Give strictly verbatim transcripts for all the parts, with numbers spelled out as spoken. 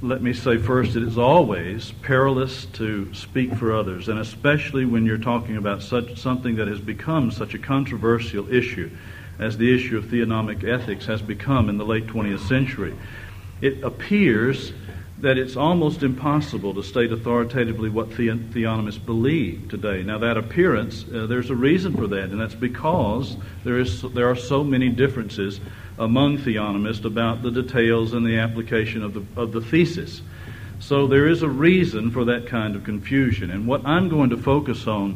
let me say first, it is always perilous to speak for others, and especially when you're talking about such something that has become such a controversial issue as the issue of theonomic ethics has become in the late twentieth century. It appears that it's almost impossible to state authoritatively what the- theonomists believe today. Now, that appearance, uh, there's a reason for that, and that's because there is there are so many differences among theonomists about the details and the application of the of the thesis. So there is a reason for that kind of confusion. And what I'm going to focus on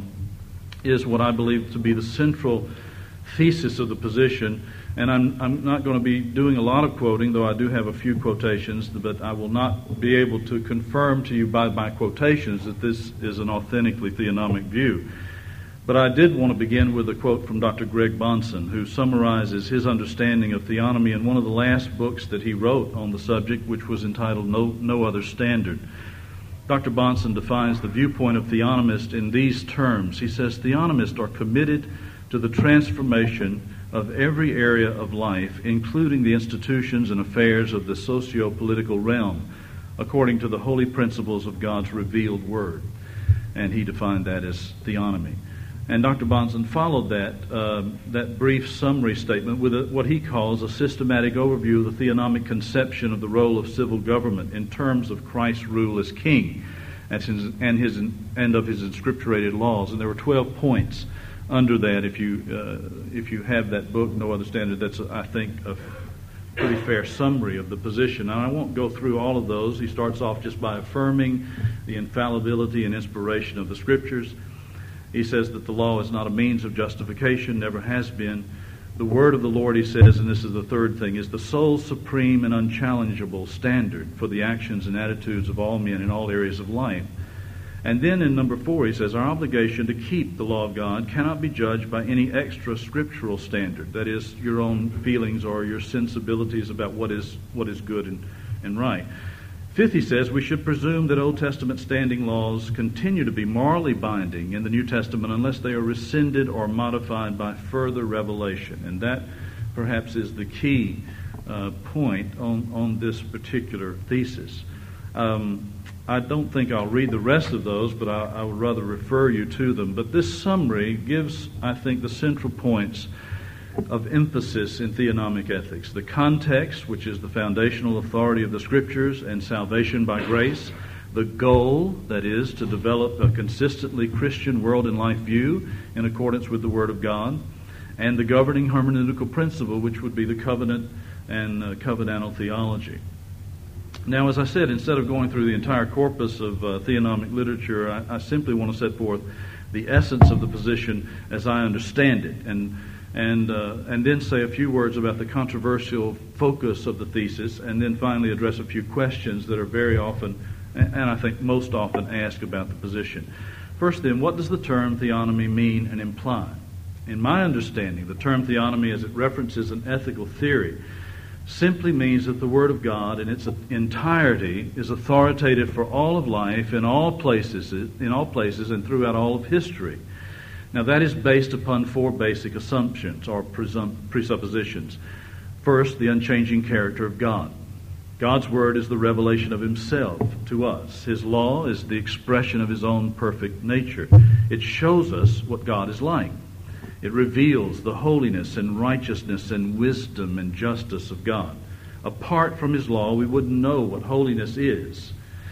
is what I believe to be the central thesis of the position. And I'm, I'm not going to be doing a lot of quoting, though I do have a few quotations, but I will not be able to confirm to you by my quotations that this is an authentically theonomic view. But I did want to begin with a quote from Doctor Greg Bahnsen, who summarizes his understanding of theonomy in one of the last books that he wrote on the subject, which was entitled No, No Other Standard. Doctor Bahnsen defines the viewpoint of theonomists in these terms. He says, theonomists are committed to the transformation of every area of life, including the institutions and affairs of the socio-political realm, according to the holy principles of God's revealed Word. And he defined that as theonomy. And Doctor Bahnsen followed that uh, that brief summary statement with a, what he calls a systematic overview of the theonomic conception of the role of civil government in terms of Christ's rule as king and his, and, his, and of his inscripturated laws. And there were twelve points under that. If you uh, if you have that book, No Other Standard, that's, I think, a pretty fair summary of the position. Now, I won't go through all of those. He starts off just by affirming the infallibility and inspiration of the Scriptures. He says that the law is not a means of justification, never has been. The word of the Lord, he says, and this is the third thing, is the sole supreme and unchallengeable standard for the actions and attitudes of all men in all areas of life. And then in number four, he says, our obligation to keep the law of God cannot be judged by any extra scriptural standard, that is, your own feelings or your sensibilities about what is what is good and, and right. Fifth, he says, we should presume that Old Testament standing laws continue to be morally binding in the New Testament unless they are rescinded or modified by further revelation. And that, perhaps, is the key uh, point on, on this particular thesis. Um, I don't think I'll read the rest of those, but I, I would rather refer you to them. But this summary gives, I think, the central points of emphasis in theonomic ethics. The context, which is the foundational authority of the Scriptures and salvation by grace. The goal, that is, to develop a consistently Christian world and life view in accordance with the Word of God. And the governing hermeneutical principle, which would be the covenant and uh, covenantal theology. Now, as I said, instead of going through the entire corpus of uh, theonomic literature, I, I simply want to set forth the essence of the position as I understand it, and and uh, and then say a few words about the controversial focus of the thesis, and then finally address a few questions that are very often, and I think most often, asked about the position. First, then, what does the term theonomy mean and imply? In my understanding, the term theonomy, as it references an ethical theory, simply means that the Word of God in its entirety is authoritative for all of life in all places, in all places and throughout all of history. Now, that is based upon four basic assumptions or presum- presuppositions. First, the unchanging character of God. God's Word is the revelation of Himself to us. His law is the expression of His own perfect nature. It shows us what God is like. It reveals the holiness and righteousness and wisdom and justice of God. Apart from His law, we wouldn't know what holiness is.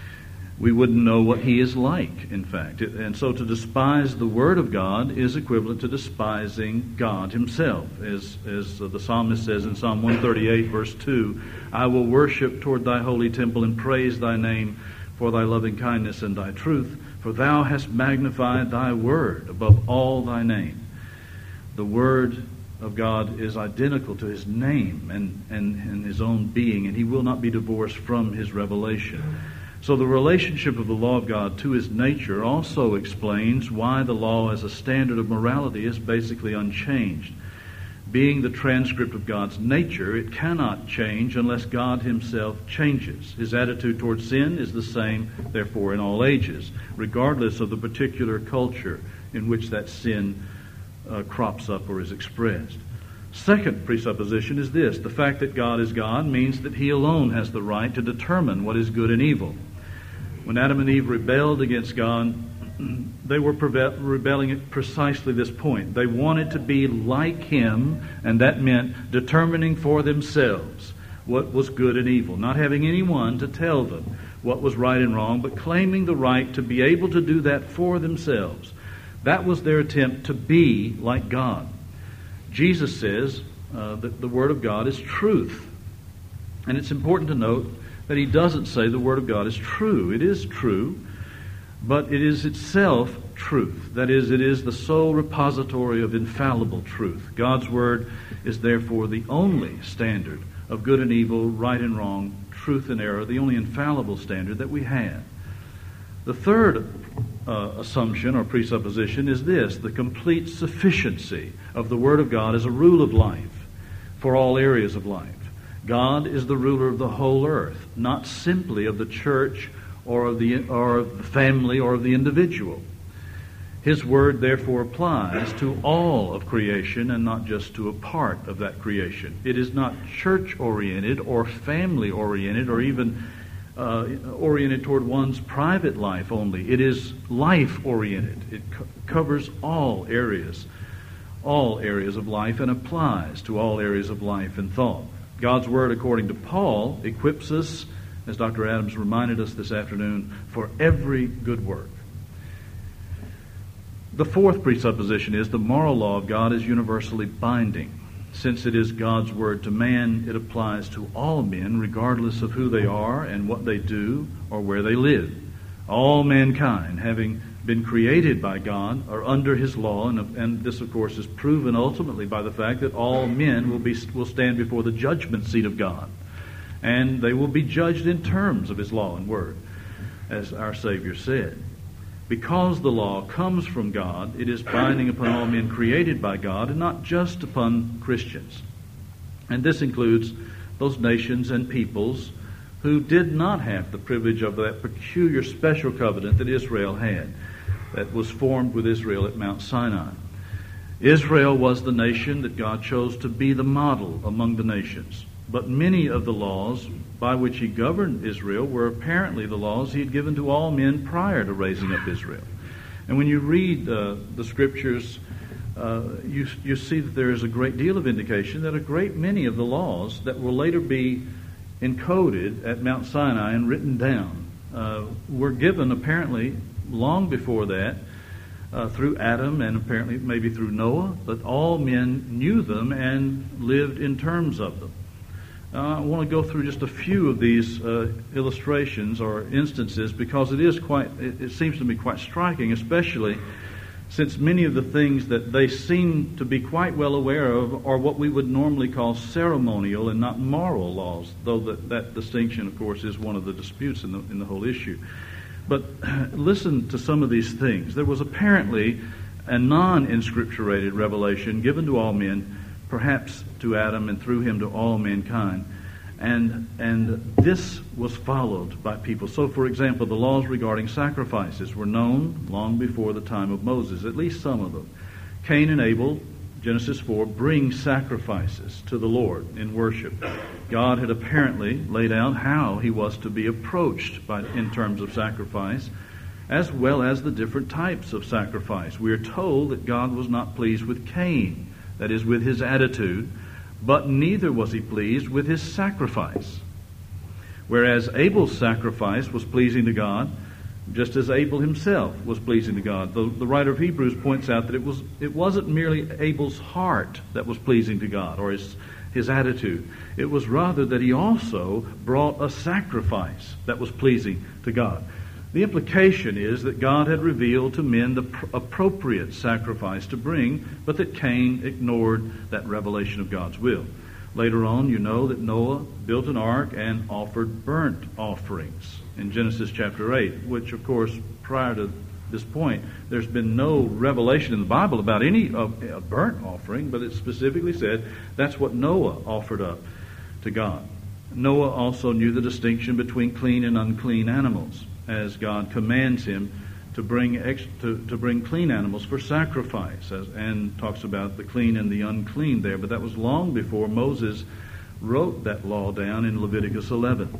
We wouldn't know what He is like, in fact. And so to despise the Word of God is equivalent to despising God Himself. As, as the psalmist says in Psalm one thirty-eight, verse two, I will worship toward Thy holy temple and praise Thy name for Thy loving kindness and Thy truth, for Thou hast magnified Thy Word above all Thy name. The Word of God is identical to His name and, and, and His own being, and He will not be divorced from His revelation. So the relationship of the law of God to His nature also explains why the law as a standard of morality is basically unchanged. Being the transcript of God's nature, it cannot change unless God Himself changes. His attitude towards sin is the same, therefore, in all ages, regardless of the particular culture in which that sin Uh, crops up or is expressed. Second presupposition is this: the fact that God is God means that He alone has the right to determine what is good and evil. When Adam and Eve rebelled against God, they were rebelling at precisely this point. They wanted to be like Him, and that meant determining for themselves what was good and evil, not having anyone to tell them what was right and wrong, but claiming the right to be able to do that for themselves. That was their attempt to be like God. Jesus says uh, that the Word of God is truth. And it's important to note that He doesn't say the Word of God is true. It is true, but it is itself truth. That is, it is the sole repository of infallible truth. God's Word is therefore the only standard of good and evil, right and wrong, truth and error, the only infallible standard that we have. The third uh, assumption or presupposition is this: the complete sufficiency of the Word of God as a rule of life for all areas of life. God is the ruler of the whole earth, not simply of the church or of the or of the family or of the individual. His Word therefore applies to all of creation and not just to a part of that creation. It is not church-oriented or family-oriented or even uh, oriented toward one's private life only. It is life-oriented. It co- covers all areas, all areas of life, and applies to all areas of life and thought. God's Word, according to Paul, equips us, as Doctor Adams reminded us this afternoon, for every good work. The fourth presupposition is the moral law of God is universally binding. Since it is God's Word to man, it applies to all men, regardless of who they are and what they do or where they live. All mankind, having been created by God, are under His law, and, and this, of course, is proven ultimately by the fact that all men will be will stand before the judgment seat of God, and they will be judged in terms of His law and Word, as our Savior said. Because the law comes from God, it is binding upon all men created by God and not just upon Christians. And this includes those nations and peoples who did not have the privilege of that peculiar special covenant that Israel had, that was formed with Israel at Mount Sinai. Israel was the nation that God chose to be the model among the nations. But many of the laws by which He governed Israel were apparently the laws He had given to all men prior to raising up Israel. And when you read uh, the Scriptures, uh, you, you see that there is a great deal of indication that a great many of the laws that will later be encoded at Mount Sinai and written down uh, were given apparently long before that uh, through Adam and apparently maybe through Noah, but all men knew them and lived in terms of them. Uh, I want to go through just a few of these uh, illustrations or instances because it is quite, it, it seems to me quite striking, especially since many of the things that they seem to be quite well aware of are what we would normally call ceremonial and not moral laws, though that, that distinction, of course, is one of the disputes in the, in the whole issue. But listen to some of these things. There was apparently a non-inscripturated revelation given to all men, perhaps to Adam and through him to all mankind. And and this was followed by people. So, for example, the laws regarding sacrifices were known long before the time of Moses, at least some of them. Cain and Abel, Genesis four, bring sacrifices to the Lord in worship. God had apparently laid out how He was to be approached by, in terms of sacrifice, as well as the different types of sacrifice. We are told that God was not pleased with Cain, that is, with his attitude, but neither was He pleased with his sacrifice. Whereas Abel's sacrifice was pleasing to God, just as Abel himself was pleasing to God. The, the writer of Hebrews points out that it was it wasn't merely Abel's heart that was pleasing to God, or his, his attitude. It was rather that he also brought a sacrifice that was pleasing to God. The implication is that God had revealed to men the pr- appropriate sacrifice to bring, but that Cain ignored that revelation of God's will. Later on, you know that Noah built an ark and offered burnt offerings in Genesis chapter eight, which, of course, prior to this point, there's been no revelation in the Bible about any of a burnt offering, but it specifically said that's what Noah offered up to God. Noah also knew the distinction between clean and unclean animals, as God commands him to bring ex, to, to bring clean animals for sacrifice, as, and talks about the clean and the unclean there. But that was long before Moses wrote that law down in Leviticus eleven.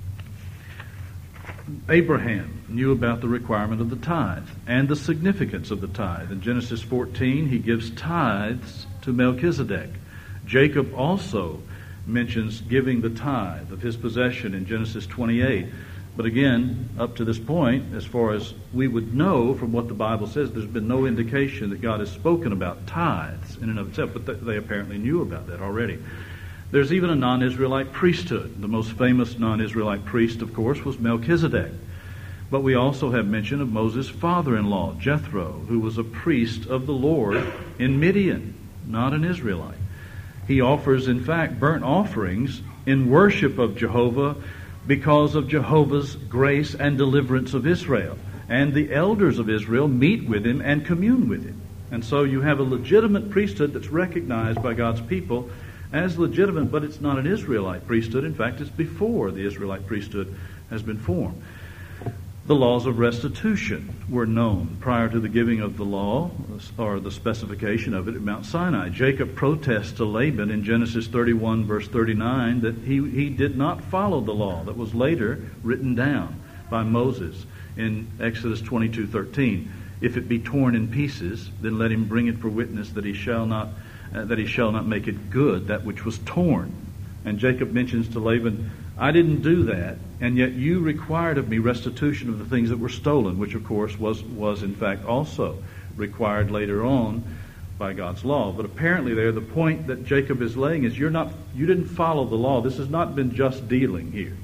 Abraham knew about the requirement of the tithe and the significance of the tithe. In Genesis fourteen, he gives tithes to Melchizedek. Jacob also mentions giving the tithe of his possession in Genesis twenty-eight. But again, up to this point, as far as we would know from what the Bible says, there's been no indication that God has spoken about tithes in and of itself, but th- they apparently knew about that already. There's even a non-Israelite priesthood. The most famous non-Israelite priest, of course, was Melchizedek. But we also have mention of Moses' father-in-law, Jethro, who was a priest of the Lord in Midian, not an Israelite. He offers, in fact, burnt offerings in worship of Jehovah because of Jehovah's grace and deliverance of Israel. And the elders of Israel meet with him and commune with him. And so you have a legitimate priesthood that's recognized by God's people as legitimate, but it's not an Israelite priesthood. In fact, it's before the Israelite priesthood has been formed. The laws of restitution were known prior to the giving of the law, or the specification of it at Mount Sinai. Jacob protests to Laban in Genesis thirty-one, verse thirty-nine, that he, he did not follow the law that was later written down by Moses in Exodus twenty-two thirteen. If it be torn in pieces, then let him bring it for witness that he shall not uh, that he shall not make it good, that which was torn. And Jacob mentions to Laban, I didn't do that, and yet you required of me restitution of the things that were stolen, which of course was, was in fact also required later on by God's law. But apparently there, the point that Jacob is laying is you're not, you didn't follow the law. This has not been just dealing here.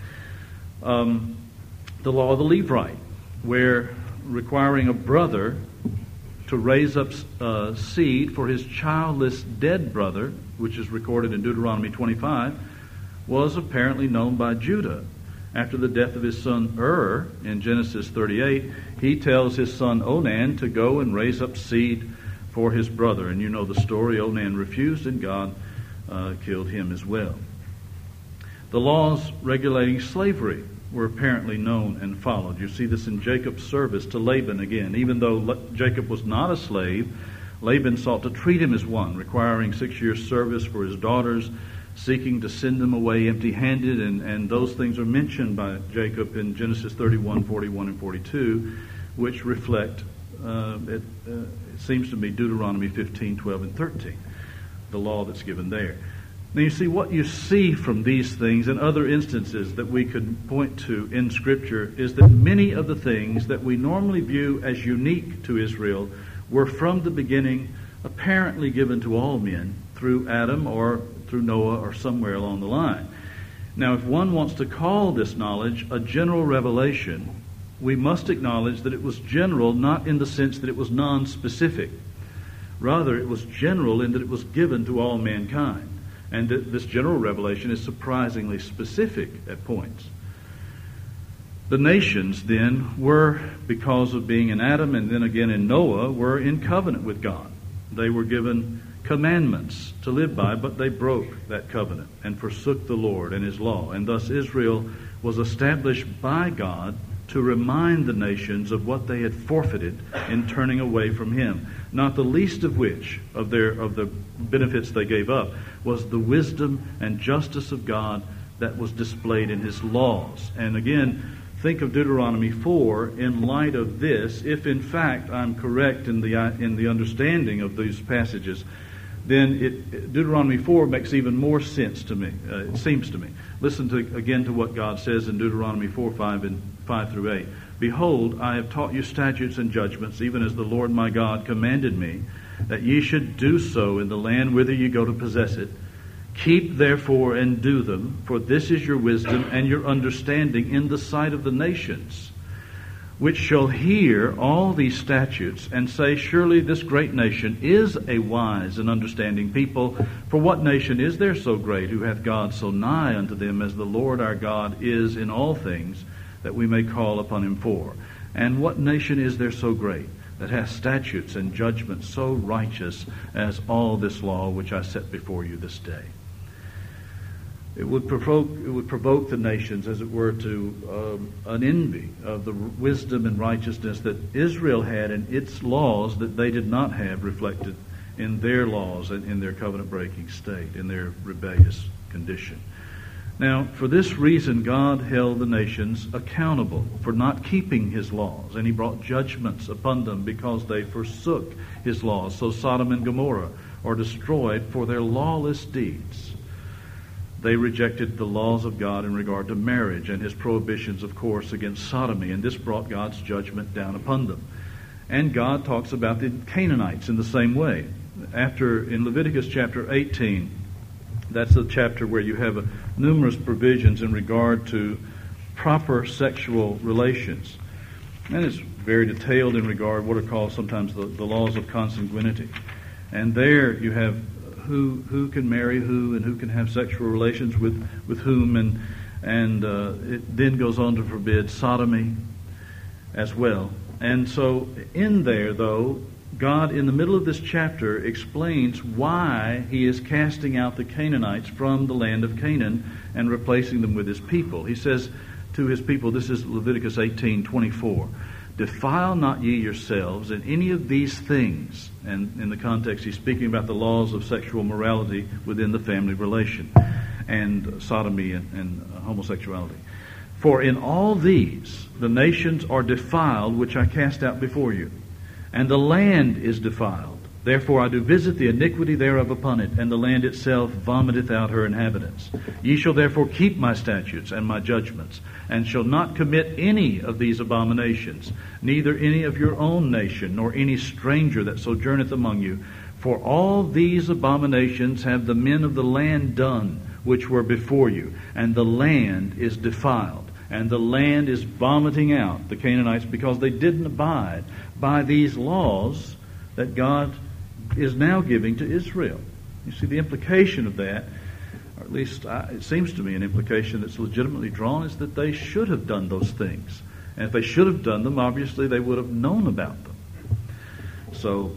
Um, the law of the Levite, where requiring a brother to raise up uh, seed for his childless dead brother, which is recorded in Deuteronomy twenty-five, was apparently known by Judah. After the death of his son Ur in Genesis thirty-eight, he tells his son Onan to go and raise up seed for his brother. And you know the story. Onan refused, and God uh, killed him as well. The laws regulating slavery were apparently known and followed. You see this in Jacob's service to Laban again. Even though Le- Jacob was not a slave, Laban sought to treat him as one, requiring six years' service for his daughters, seeking to send them away empty-handed, and, and those things are mentioned by Jacob in Genesis thirty-one, forty-one, and forty-two, which reflect, uh, it, uh, it seems to me, Deuteronomy fifteen, twelve, and thirteen, the law that's given there. Now you see, what you see from these things and other instances that we could point to in Scripture is that many of the things that we normally view as unique to Israel were from the beginning apparently given to all men through Adam or through Noah or somewhere along the line. Now, if one wants to call this knowledge a general revelation, we must acknowledge that it was general not in the sense that it was non-specific. Rather, it was general in that it was given to all mankind. And that this general revelation is surprisingly specific at points. The nations then were, because of being in Adam and then again in Noah, were in covenant with God. They were given commandments to live by, but they broke that covenant and forsook the Lord and His law. And thus Israel was established by God to remind the nations of what they had forfeited in turning away from Him. Not the least of which of their of the benefits they gave up was the wisdom and justice of God that was displayed in His laws. And again, think of Deuteronomy four in light of this. If in fact I'm correct in the in the understanding of these passages, then it, Deuteronomy four makes even more sense to me. Uh, it seems to me. Listen to again to what God says in Deuteronomy four, five, and five through eight. Behold, I have taught you statutes and judgments, even as the Lord my God commanded me, that ye should do so in the land whither ye go to possess it. Keep therefore and do them, for this is your wisdom and your understanding in the sight of the nations, which shall hear all these statutes and say, surely this great nation is a wise and understanding people. For what nation is there so great, who hath God so nigh unto them as the Lord our God is in all things, that we may call upon Him for? And what nation is there so great, that hath statutes and judgments so righteous as all this law which I set before you this day? it would provoke it would provoke the nations, as it were, to um, an envy of the wisdom and righteousness that Israel had in its laws that they did not have reflected in their laws and in their covenant-breaking state, in their rebellious condition. Now, for this reason, God held the nations accountable for not keeping His laws, and He brought judgments upon them because they forsook His laws. So Sodom and Gomorrah are destroyed for their lawless deeds. They rejected the laws of God in regard to marriage and His prohibitions, of course, against sodomy, and this brought God's judgment down upon them. And God talks about the Canaanites in the same way. After, in Leviticus chapter eighteen, that's the chapter where you have uh, numerous provisions in regard to proper sexual relations. And it's very detailed in regard what are called sometimes the, the laws of consanguinity. And there you have who who can marry who and who can have sexual relations with, with whom. And, and uh, it then goes on to forbid sodomy as well. And so in there, though, God, in the middle of this chapter, explains why He is casting out the Canaanites from the land of Canaan and replacing them with His people. He says to His people, this is Leviticus eighteen twenty-four, "Defile not ye yourselves in any of these things." And in the context, He's speaking about the laws of sexual morality within the family relation and sodomy and, and homosexuality. "For in all these the nations are defiled, which I cast out before you. And the land is defiled. Therefore I do visit the iniquity thereof upon it, and the land itself vomiteth out her inhabitants. Ye shall therefore keep my statutes and my judgments, and shall not commit any of these abominations, neither any of your own nation, nor any stranger that sojourneth among you. For all these abominations have the men of the land done, which were before you, and the land is defiled. And the land is vomiting out the Canaanites because they didn't abide by these laws that God is now giving to Israel." You see, the implication of that, or at least I, it seems to me an implication that's legitimately drawn, is that they should have done those things. And if they should have done them, obviously they would have known about them. So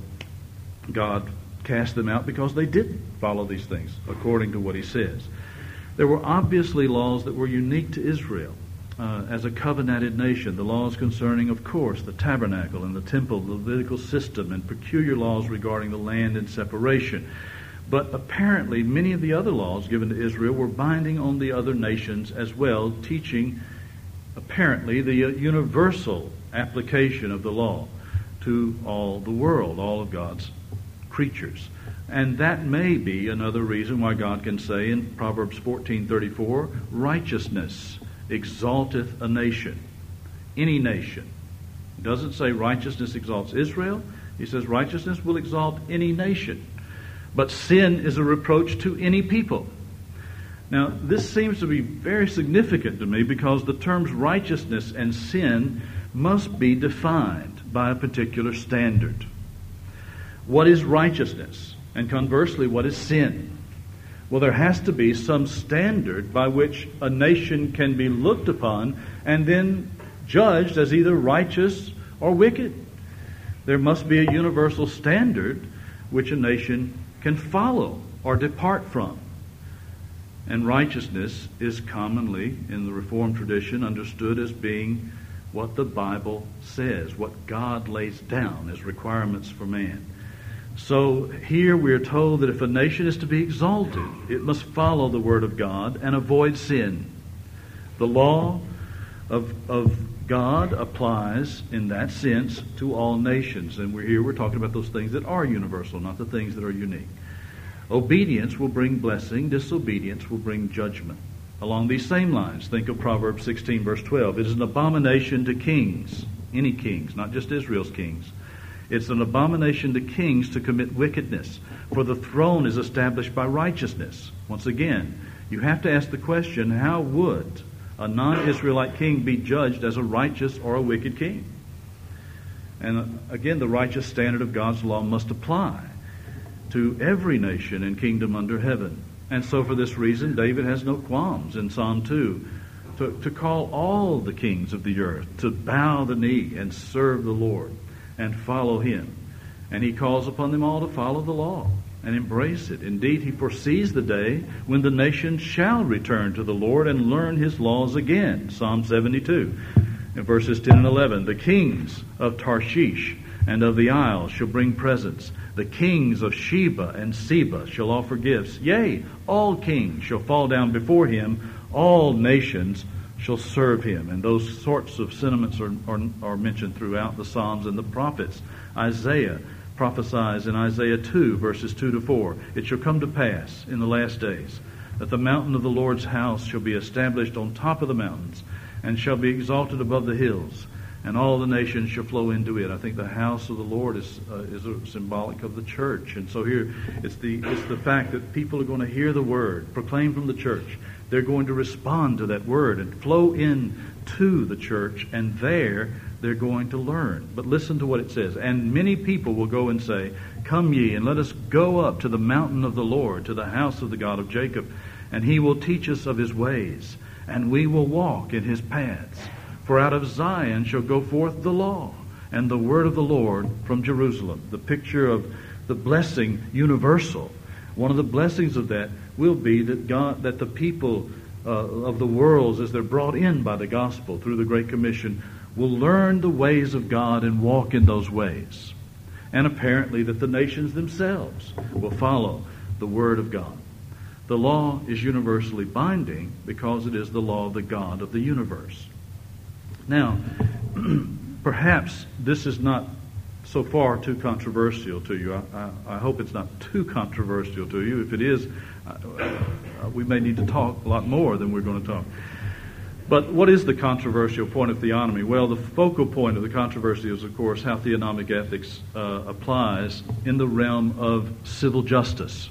God cast them out because they didn't follow these things, according to what He says. There were obviously laws that were unique to Israel. Uh, as a covenanted nation, the laws concerning, of course, the tabernacle and the temple, the Levitical system, and peculiar laws regarding the land and separation. But apparently many of the other laws given to Israel were binding on the other nations as well, teaching apparently the uh, universal application of the law to all the world, all of God's creatures. And that may be another reason why God can say in Proverbs fourteen thirty-four, "Righteousness exalteth a nation," any nation. He doesn't say righteousness exalts Israel. He says righteousness will exalt any nation. But sin is a reproach to any people. Now, this seems to be very significant to me because the terms righteousness and sin must be defined by a particular standard. What is righteousness? And conversely, what is sin? Well, there has to be some standard by which a nation can be looked upon and then judged as either righteous or wicked. There must be a universal standard which a nation can follow or depart from. And righteousness is commonly, in the Reformed tradition, understood as being what the Bible says, what God lays down as requirements for man. So here we are told that if a nation is to be exalted, it must follow the Word of God and avoid sin. The law of, of God applies in that sense to all nations. And we're here we're talking about those things that are universal, not the things that are unique. Obedience will bring blessing. Disobedience will bring judgment. Along these same lines, think of Proverbs sixteen, verse twelve. "It is an abomination to kings," any kings, not just Israel's kings. "It's an abomination to kings to commit wickedness, for the throne is established by righteousness." Once again, you have to ask the question, how would a non-Israelite king be judged as a righteous or a wicked king? And again, the righteous standard of God's law must apply to every nation and kingdom under heaven. And so for this reason, David has no qualms in Psalm two to, to call all the kings of the earth to bow the knee and serve the Lord and follow Him. And he calls upon them all to follow the law and embrace it. Indeed, he foresees the day when the nations shall return to the Lord and learn his laws again. Psalm seventy-two, in verses ten and eleven. The kings of Tarshish and of the isles shall bring presents. The kings of Sheba and Seba shall offer gifts. Yea, all kings shall fall down before him. All nations shall serve him. And those sorts of sentiments are, are, are mentioned throughout the Psalms and the prophets. Isaiah prophesies in Isaiah two, verses two to four. It shall come to pass in the last days that the mountain of the Lord's house shall be established on top of the mountains, and shall be exalted above the hills, and all the nations shall flow into it. I think the house of the Lord is uh, is a symbolic of the church. And so here it's the it's the fact that people are going to hear the word proclaimed from the church. They're going to respond to that word and flow in to the church, and there they're going to learn. But listen to what it says. And many people will go and say, Come ye, and let us go up to the mountain of the Lord, to the house of the God of Jacob, and he will teach us of his ways, and we will walk in his paths. For out of Zion shall go forth the law, and the word of the Lord from Jerusalem. The picture of the blessing universal. One of the blessings of that will be that God, that the people uh, of the worlds, as they're brought in by the gospel through the Great Commission, will learn the ways of God and walk in those ways. And apparently that the nations themselves will follow the word of God. The law is universally binding because it is the law of the God of the universe. Now, perhaps this is not so far too controversial to you. I, I, I hope it's not too controversial to you. If it is, uh, we may need to talk a lot more than we're going to talk. But what is the controversial point of theonomy? Well, the focal point of the controversy is, of course, how theonomic ethics uh, applies in the realm of civil justice.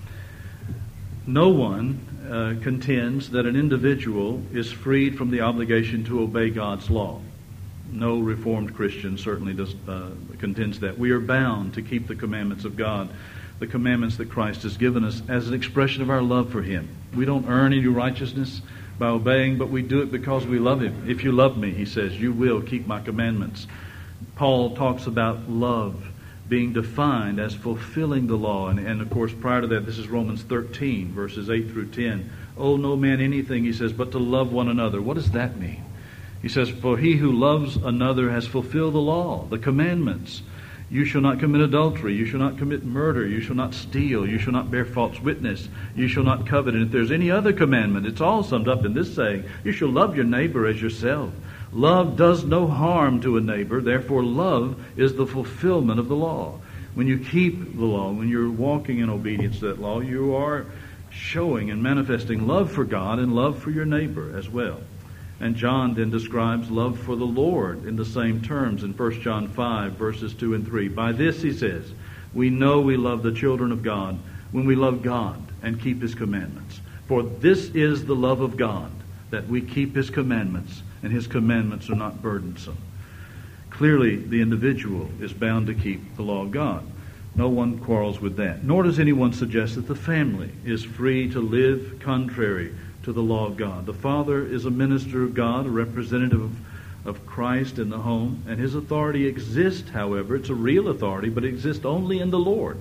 No one uh, contends that an individual is freed from the obligation to obey God's law. No Reformed Christian certainly does uh, contends that. We are bound to keep the commandments of God, the commandments that Christ has given us as an expression of our love for him. We don't earn any righteousness by obeying, but we do it because we love him. If you love me, he says, you will keep my commandments. Paul talks about love being defined as fulfilling the law. And, and of course, prior to that, this is Romans thirteen, verses eight through ten. Owe no man anything, he says, but to love one another. What does that mean? He says, for he who loves another has fulfilled the law, the commandments. You shall not commit adultery. You shall not commit murder. You shall not steal. You shall not bear false witness. You shall not covet. And if there's any other commandment, it's all summed up in this saying, you shall love your neighbor as yourself. Love does no harm to a neighbor. Therefore, love is the fulfillment of the law. When you keep the law, when you're walking in obedience to that law, you are showing and manifesting love for God and love for your neighbor as well. And John then describes love for the Lord in the same terms in First John five, verses two and three. By this, he says, we know we love the children of God when we love God and keep his commandments. For this is the love of God, that we keep his commandments, and his commandments are not burdensome. Clearly, the individual is bound to keep the law of God. No one quarrels with that. Nor does anyone suggest that the family is free to live contrary to the law of God. The father is a minister of God, a representative of, of Christ in the home, and his authority exists, however, it's a real authority, but it exists only in the Lord,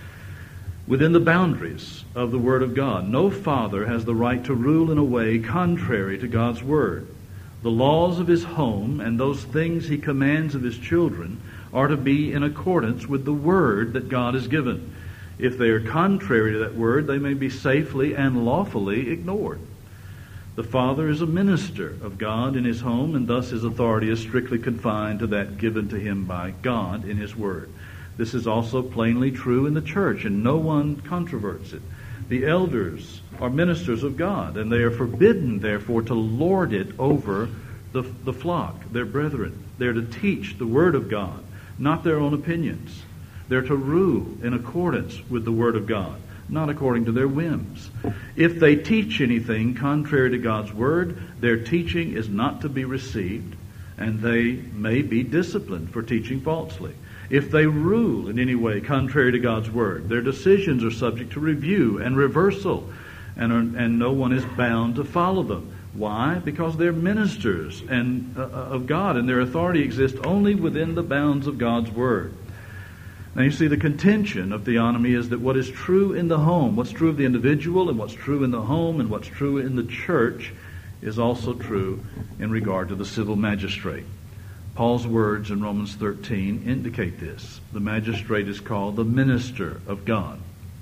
within the boundaries of the Word of God. No father has the right to rule in a way contrary to God's Word. The laws of his home and those things he commands of his children are to be in accordance with the Word that God has given. If they are contrary to that word, they may be safely and lawfully ignored. The father is a minister of God in his home, and thus his authority is strictly confined to that given to him by God in his word. This is also plainly true in the church, and no one controverts it. The elders are ministers of God, and they are forbidden, therefore, to lord it over the, the flock, their brethren. They're to teach the word of God, not their own opinions. They're to rule in accordance with the Word of God, not according to their whims. If they teach anything contrary to God's Word, their teaching is not to be received, and they may be disciplined for teaching falsely. If they rule in any way contrary to God's Word, their decisions are subject to review and reversal, and, are, and no one is bound to follow them. Why? Because they're ministers and uh, of God, and their authority exists only within the bounds of God's Word. Now you see, the contention of theonomy is that what is true in the home, what's true of the individual and what's true in the home and what's true in the church is also true in regard to the civil magistrate. Paul's words in Romans thirteen indicate this. The magistrate is called the minister of God.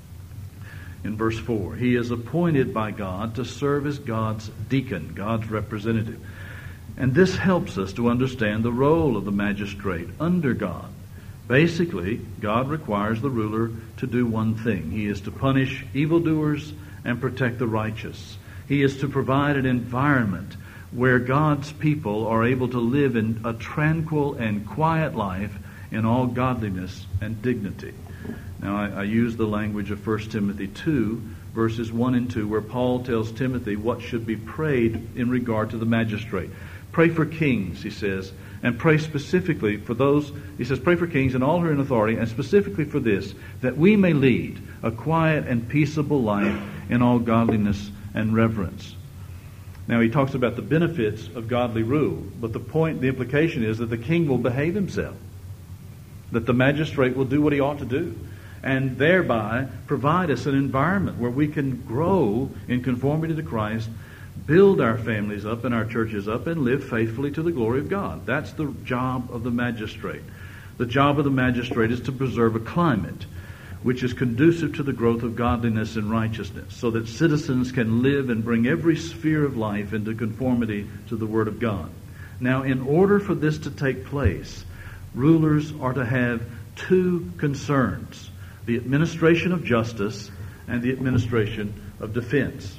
In verse four, he is appointed by God to serve as God's deacon, God's representative. And this helps us to understand the role of the magistrate under God. Basically, God requires the ruler to do one thing. He is to punish evildoers and protect the righteous. He is to provide an environment where God's people are able to live in a tranquil and quiet life in all godliness and dignity. Now, I, I use the language of First Timothy two, verses one and two, where Paul tells Timothy what should be prayed in regard to the magistrate. Pray for kings, he says, and pray specifically for those, he says, pray for kings and all who are in authority, and specifically for this, that we may lead a quiet and peaceable life in all godliness and reverence. Now, he talks about the benefits of godly rule, but the point, the implication is that the king will behave himself, that the magistrate will do what he ought to do, and thereby provide us an environment where we can grow in conformity to Christ, build our families up and our churches up, and live faithfully to the glory of God. That's the job of the magistrate. The job of the magistrate is to preserve a climate which is conducive to the growth of godliness and righteousness, so that citizens can live and bring every sphere of life into conformity to the Word of God. Now, in order for this to take place, rulers are to have two concerns: the administration of justice and the administration of defense.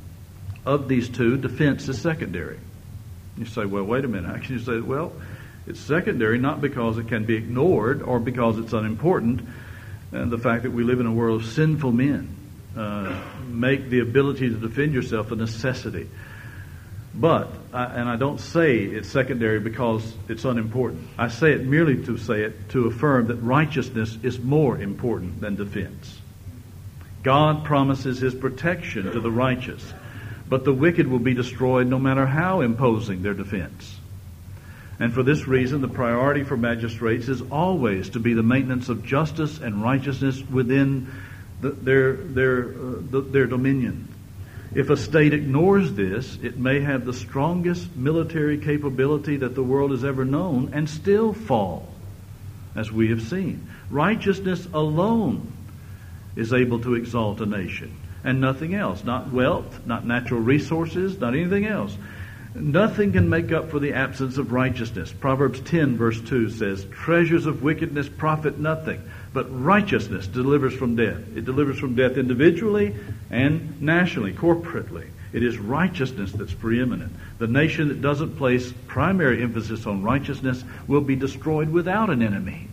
Of these two, defense is secondary. You say, well, wait a minute. Actually, you say, well, it's secondary not because it can be ignored or because it's unimportant. And the fact that we live in a world of sinful men uh, make the ability to defend yourself a necessity. But, I, and I don't say it's secondary because it's unimportant. I say it merely to say it, to affirm that righteousness is more important than defense. God promises His protection to the righteous, but the wicked will be destroyed no matter how imposing their defense. And for this reason, the priority for magistrates is always to be the maintenance of justice and righteousness within the, their, their, uh, the, their dominion. If a state ignores this, it may have the strongest military capability that the world has ever known and still fall, as we have seen. Righteousness alone is able to exalt a nation, and nothing else. Not wealth, not natural resources, not anything else. Nothing can make up for the absence of righteousness. Proverbs ten verse two says, treasures of wickedness profit nothing, but righteousness delivers from death. It delivers from death individually and nationally, corporately. It is righteousness that's preeminent. The nation that doesn't place primary emphasis on righteousness will be destroyed without an enemy.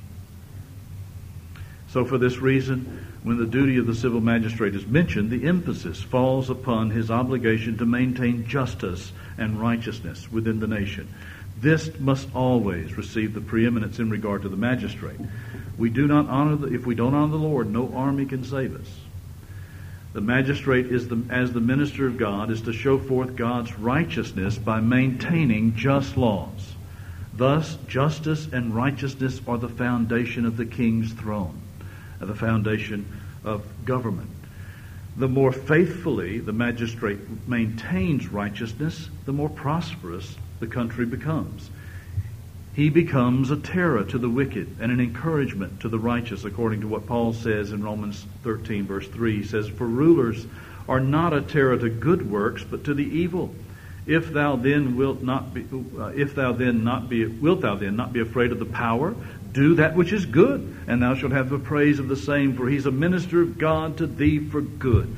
So for this reason, when the duty of the civil magistrate is mentioned, the emphasis falls upon his obligation to maintain justice and righteousness within the nation. This must always receive the preeminence in regard to the magistrate. We do not honor the, if we don't honor the Lord, no army can save us. The magistrate, is the, as the minister of God, is to show forth God's righteousness by maintaining just laws. Thus, justice and righteousness are the foundation of the king's throne, the foundation of government. The more faithfully the magistrate maintains righteousness, the more prosperous the country becomes. He becomes a terror to the wicked and an encouragement to the righteous, according to what Paul says in Romans thirteen, verse three. He says, for rulers are not a terror to good works, but to the evil. If thou then wilt not be, uh, if thou then not be, wilt thou then not be afraid of the power? Do that which is good, and thou shalt have the praise of the same, for he's a minister of God to thee for good.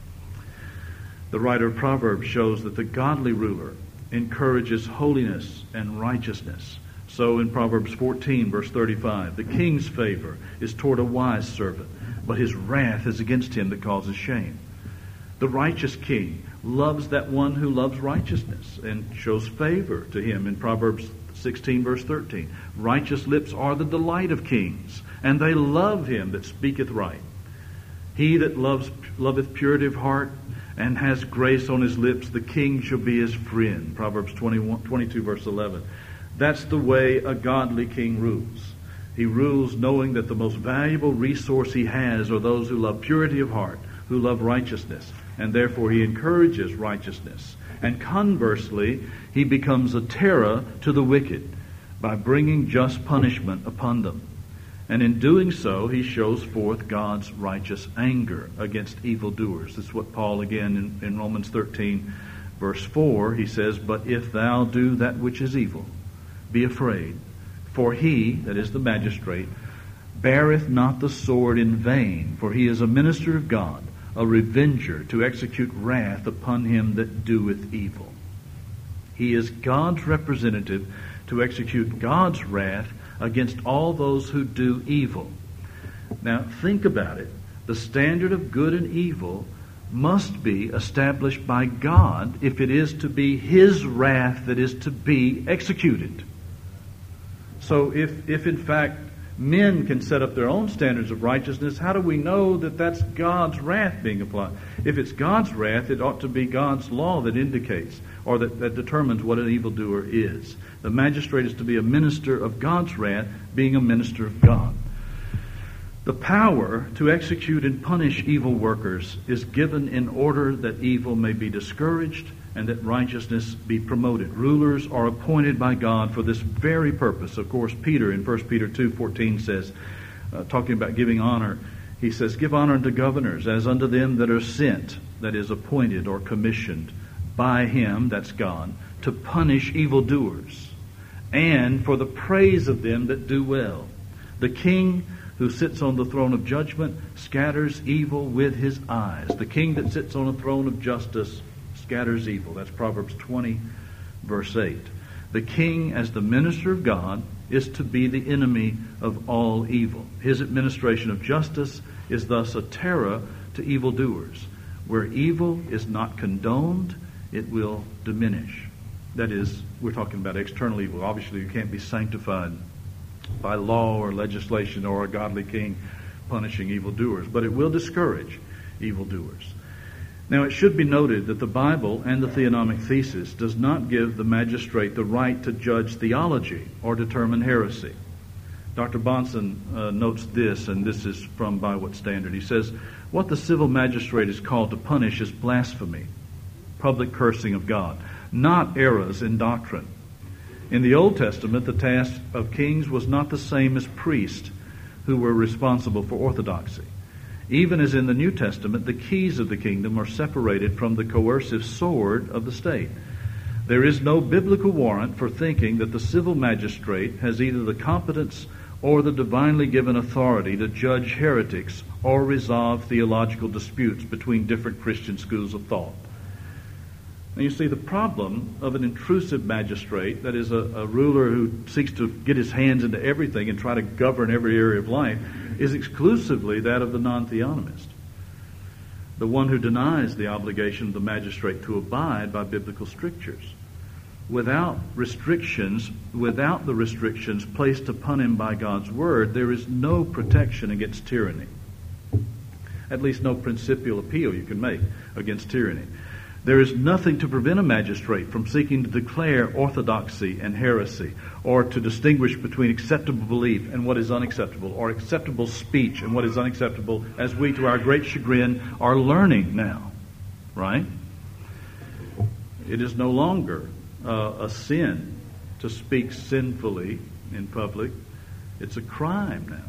The writer of Proverbs shows that the godly ruler encourages holiness and righteousness. So in Proverbs fourteen, verse thirty-five, the king's favor is toward a wise servant, but his wrath is against him that causes shame. The righteous king loves that one who loves righteousness and shows favor to him in Proverbs sixteen, verse thirteen. Righteous lips are the delight of kings, and they love him that speaketh right. He that loves loveth purity of heart and has grace on his lips, the king shall be his friend. Proverbs twenty-one, twenty-two, verse eleven. That's the way a godly king rules. He rules knowing that the most valuable resource he has are those who love purity of heart, who love righteousness, and therefore he encourages righteousness. And conversely, he becomes a terror to the wicked by bringing just punishment upon them. And in doing so, he shows forth God's righteous anger against evildoers. This is what Paul, again, in, in Romans thirteen, verse four, he says, "But if thou do that which is evil, be afraid, for he," that is the magistrate, "beareth not the sword in vain, for he is a minister of God, a revenger to execute wrath upon him that doeth evil." He is God's representative to execute God's wrath against all those who do evil. Now, think about it. The standard of good and evil must be established by God if it is to be His wrath that is to be executed. So if, if in fact men can set up their own standards of righteousness, how do we know that that's God's wrath being applied? If it's God's wrath, it ought to be God's law that indicates or that, that determines what an evildoer is. The magistrate is to be a minister of God's wrath, being a minister of God. The power to execute and punish evil workers is given in order that evil may be discouraged and that righteousness be promoted. Rulers are appointed by God for this very purpose. Of course, Peter in First Peter two fourteen says, uh, talking about giving honor, he says, "Give honor unto governors as unto them that are sent," that is, appointed or commissioned by Him, that's God, "to punish evildoers, and for the praise of them that do well. The king who sits on the throne of judgment scatters evil with his eyes." The king that sits on a throne of justice scatters evil. That's Proverbs twenty, verse eight. The king, as the minister of God, is to be the enemy of all evil. His administration of justice is thus a terror to evildoers. Where evil is not condoned, it will diminish. That is, we're talking about external evil. Obviously, you can't be sanctified by law or legislation or a godly king punishing evildoers, but it will discourage evildoers. Now, it should be noted that the Bible and the theonomic thesis does not give the magistrate the right to judge theology or determine heresy. Doctor Bonson uh, notes this, and this is from By What Standard. He says, "What the civil magistrate is called to punish is blasphemy, public cursing of God, not errors in doctrine. In the Old Testament, the task of kings was not the same as priests who were responsible for orthodoxy. Even as in the New Testament, the keys of the kingdom are separated from the coercive sword of the state. There is no biblical warrant for thinking that the civil magistrate has either the competence or the divinely given authority to judge heretics or resolve theological disputes between different Christian schools of thought." Now you see, the problem of an intrusive magistrate, that is a, a ruler who seeks to get his hands into everything and try to govern every area of life, is exclusively that of the non-theonomist, the one who denies the obligation of the magistrate to abide by biblical strictures. Without restrictions, without the restrictions placed upon him by God's Word, there is no protection against tyranny. At least no principial appeal you can make against tyranny. There is nothing to prevent a magistrate from seeking to declare orthodoxy and heresy, or to distinguish between acceptable belief and what is unacceptable, or acceptable speech and what is unacceptable, as we, to our great chagrin, are learning now. Right? It is no longer uh, a sin to speak sinfully in public. It's a crime now,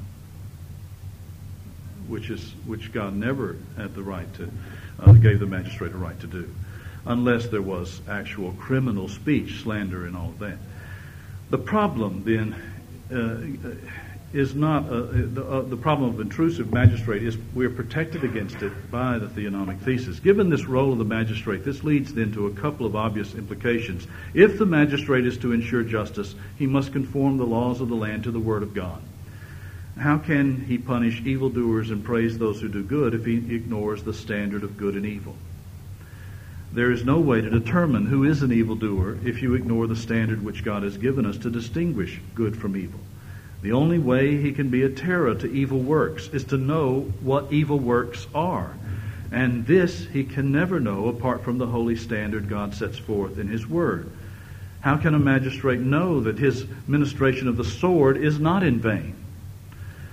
which is which God never had the right to, uh, gave the magistrate a right to do, unless there was actual criminal speech, slander, and all of that. The problem then uh, is not uh, the, uh, the problem of intrusive magistrate is we are protected against it by the theonomic thesis. Given this role of the magistrate, this leads then to a couple of obvious implications. If the magistrate is to ensure justice, he must conform the laws of the land to the Word of God. How can he punish evildoers and praise those who do good if he ignores the standard of good and evil? There is no way to determine who is an evildoer if you ignore the standard which God has given us to distinguish good from evil. The only way he can be a terror to evil works is to know what evil works are. And this he can never know apart from the holy standard God sets forth in His Word. How can a magistrate know that his ministration of the sword is not in vain?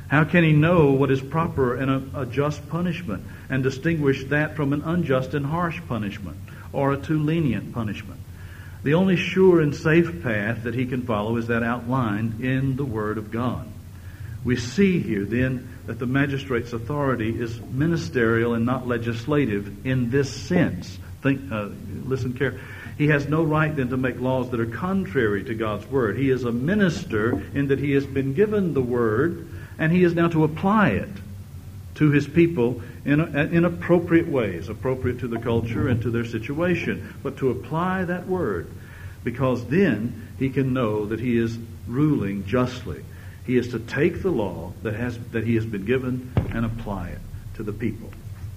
How can he know what is proper and a, a just punishment and distinguish that from an unjust and harsh punishment or a too lenient punishment? The only sure and safe path that he can follow is that outlined in the Word of God. We see here then that the magistrate's authority is ministerial and not legislative in this sense. Think, uh, listen carefully. He has no right then to make laws that are contrary to God's Word. He is a minister in that he has been given the Word, and he is now to apply it to his people in, a, in appropriate ways, appropriate to the culture and to their situation, but to apply that Word, because then he can know that he is ruling justly. He is to take the law that has that he has been given and apply it to the people.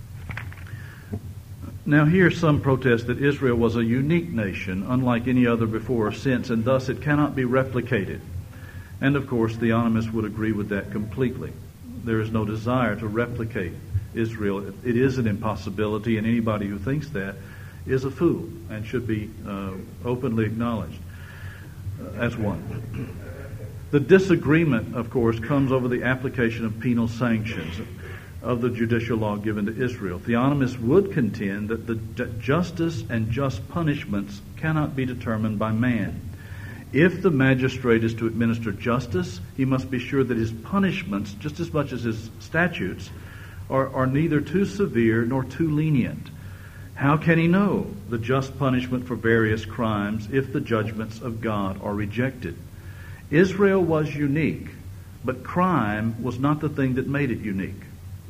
Now here some protest that Israel was a unique nation, unlike any other before or since, and thus it cannot be replicated. And of course, theonomists would agree with that completely. There is no desire to replicate Israel. It is an impossibility, and anybody who thinks that is a fool and should be uh, openly acknowledged uh, as one. The disagreement, of course, comes over the application of penal sanctions of the judicial law given to Israel. Theonomists would contend that the justice and just punishments cannot be determined by man. If the magistrate is to administer justice, he must be sure that his punishments, just as much as his statutes, are, are neither too severe nor too lenient. How can he know the just punishment for various crimes if the judgments of God are rejected? Israel was unique, but crime was not the thing that made it unique,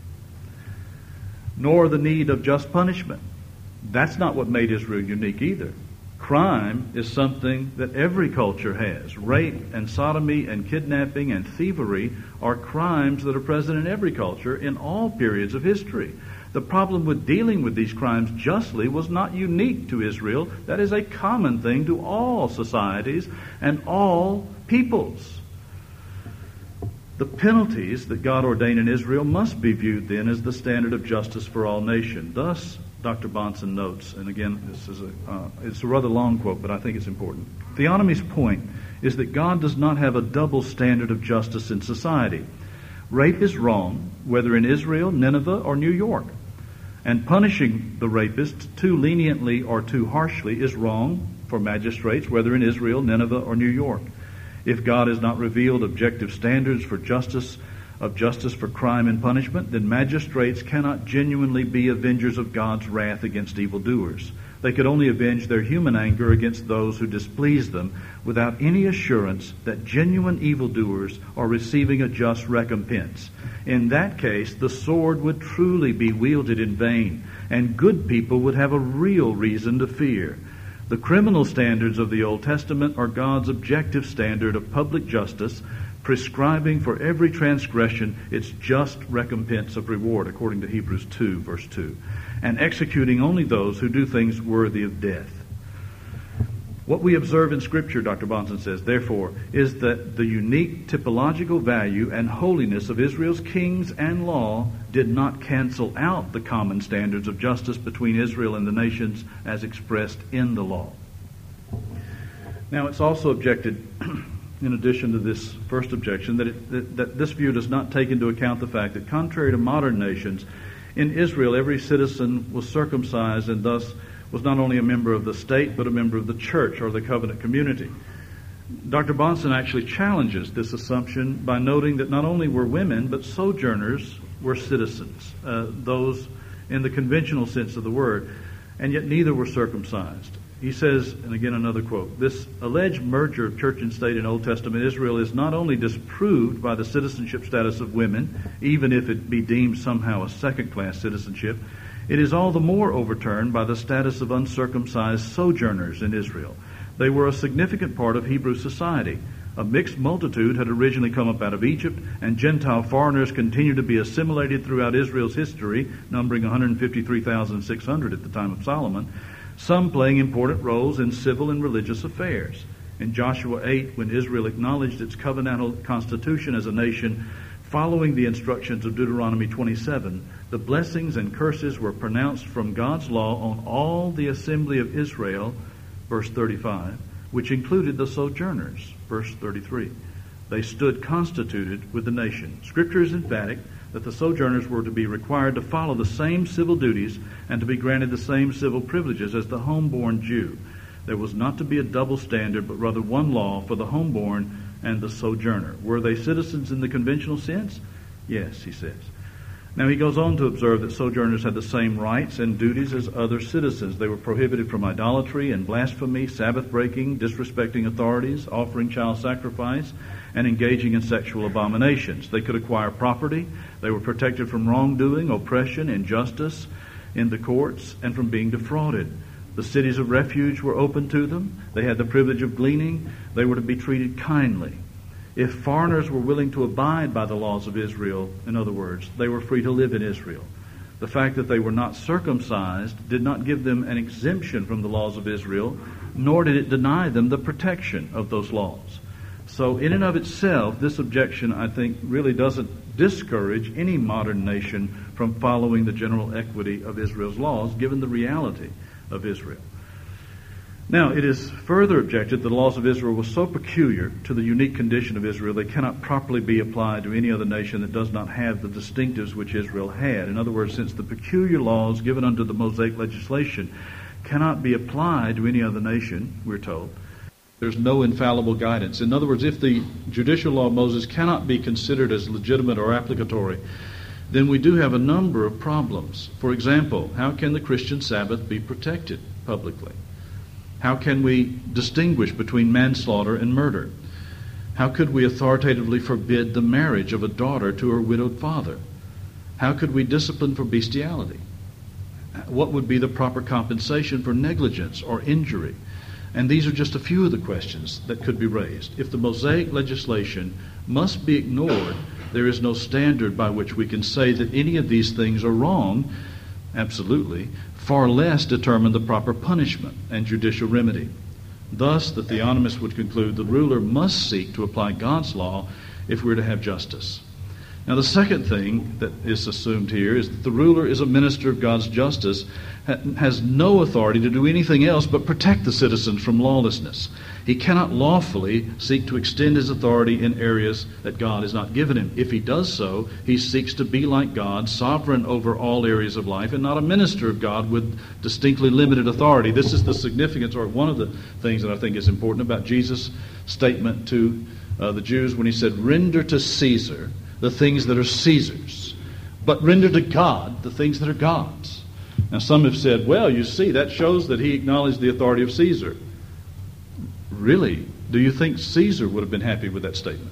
nor the need of just punishment. That's not what made Israel unique either. Crime is something that every culture has. Rape and sodomy and kidnapping and thievery are crimes that are present in every culture in all periods of history. The problem with dealing with these crimes justly was not unique to Israel. That is a common thing to all societies and all peoples. The penalties that God ordained in Israel must be viewed then as the standard of justice for all nations. Thus, Doctor Bahnsen notes, and again, this is a uh, it's a rather long quote, but I think it's important. Theonomy's point is that God does not have a double standard of justice in society. Rape is wrong, whether in Israel, Nineveh, or New York. And punishing the rapist too leniently or too harshly is wrong for magistrates, whether in Israel, Nineveh, or New York. If God has not revealed objective standards for justice, of justice for crime and punishment, then magistrates cannot genuinely be avengers of God's wrath against evildoers. They could only avenge their human anger against those who displease them without any assurance that genuine evildoers are receiving a just recompense. In that case, the sword would truly be wielded in vain, and good people would have a real reason to fear. The criminal standards of the Old Testament are God's objective standard of public justice, prescribing for every transgression its just recompense of reward, according to Hebrews two, verse two, and executing only those who do things worthy of death. What we observe in Scripture, Doctor Bahnsen says, therefore, is that the unique typological value and holiness of Israel's kings and law did not cancel out the common standards of justice between Israel and the nations as expressed in the law. Now, it's also objected, in addition to this first objection, that, it, that, that this view does not take into account the fact that contrary to modern nations, in Israel every citizen was circumcised and thus was not only a member of the state, but a member of the church or the covenant community. Doctor Bahnsen actually challenges this assumption by noting that not only were women, but sojourners were citizens, uh, those in the conventional sense of the word, and yet neither were circumcised. He says, and again another quote, this alleged merger of church and state in Old Testament Israel is not only disproved by the citizenship status of women, even if it be deemed somehow a second-class citizenship, it is all the more overturned by the status of uncircumcised sojourners in Israel. They were a significant part of Hebrew society. A mixed multitude had originally come up out of Egypt, and Gentile foreigners continued to be assimilated throughout Israel's history, numbering one hundred fifty-three thousand six hundred at the time of Solomon, some playing important roles in civil and religious affairs. In Joshua eight, when Israel acknowledged its covenantal constitution as a nation, following the instructions of Deuteronomy twenty-seven, the blessings and curses were pronounced from God's law on all the assembly of Israel, verse thirty-five, which included the sojourners, verse thirty-three. They stood constituted with the nation. Scripture is emphatic that the sojourners were to be required to follow the same civil duties and to be granted the same civil privileges as the homeborn Jew. There was not to be a double standard, but rather one law for the homeborn and the sojourner. Were they citizens in the conventional sense? Yes, he says. Now he goes on to observe that sojourners had the same rights and duties as other citizens. They were prohibited from idolatry and blasphemy, Sabbath breaking, disrespecting authorities, offering child sacrifice, and engaging in sexual abominations. They could acquire property. They were protected from wrongdoing, oppression, injustice in the courts, and from being defrauded. The cities of refuge were open to them. They had the privilege of gleaning. They were to be treated kindly. If foreigners were willing to abide by the laws of Israel, in other words, they were free to live in Israel. The fact that they were not circumcised did not give them an exemption from the laws of Israel, nor did it deny them the protection of those laws. So in and of itself, this objection, I think, really doesn't discourage any modern nation from following the general equity of Israel's laws, given the reality of Israel. Now, it is further objected that the laws of Israel were so peculiar to the unique condition of Israel, they cannot properly be applied to any other nation that does not have the distinctives which Israel had. In other words, since the peculiar laws given under the Mosaic legislation cannot be applied to any other nation, we're told, there's no infallible guidance. In other words, if the judicial law of Moses cannot be considered as legitimate or applicatory, then we do have a number of problems. For example, how can the Christian Sabbath be protected publicly? How can we distinguish between manslaughter and murder? How could we authoritatively forbid the marriage of a daughter to her widowed father? How could we discipline for bestiality? What would be the proper compensation for negligence or injury? And these are just a few of the questions that could be raised. If the Mosaic legislation must be ignored, there is no standard by which we can say that any of these things are wrong, absolutely, far less determine the proper punishment and judicial remedy. Thus, the theonomist would conclude the ruler must seek to apply God's law if we're to have justice. Now, the second thing that is assumed here is that the ruler is a minister of God's justice, has no authority to do anything else but protect the citizens from lawlessness. He cannot lawfully seek to extend his authority in areas that God has not given him. If he does so, he seeks to be like God, sovereign over all areas of life, and not a minister of God with distinctly limited authority. This is the significance, or one of the things that I think is important about Jesus' statement to uh, the Jews when he said, "Render to Caesar the things that are Caesar's, but render to God the things that are God's." Now some have said, well, you see, that shows that he acknowledged the authority of Caesar. Really? Do you think Caesar would have been happy with that statement?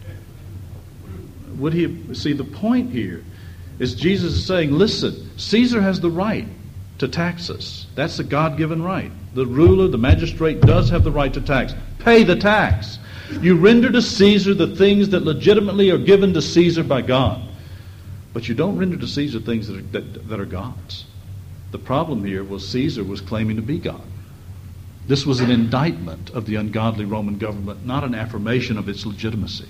Would he have, see, the point here is Jesus is saying, listen, Caesar has the right to tax us. That's a God-given right. The ruler, the magistrate, does have the right to tax. Pay the tax. You render to Caesar the things that legitimately are given to Caesar by God. But you don't render to Caesar things that are, that, that are God's. The problem here was Caesar was claiming to be God. This was an indictment of the ungodly Roman government, not an affirmation of its legitimacy.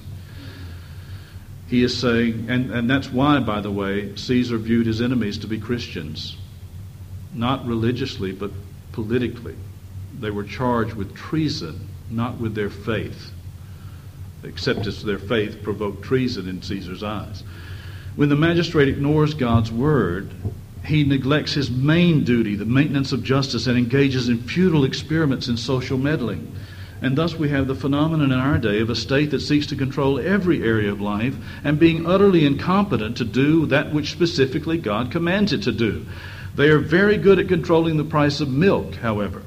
He is saying, and, and that's why, by the way, Caesar viewed his enemies to be Christians, not religiously, but politically. They were charged with treason, not with their faith, except as their faith provoked treason in Caesar's eyes. When the magistrate ignores God's word, he neglects his main duty, the maintenance of justice, and engages in futile experiments in social meddling. And thus we have the phenomenon in our day of a state that seeks to control every area of life and being utterly incompetent to do that which specifically God commands it to do. They are very good at controlling the price of milk, however,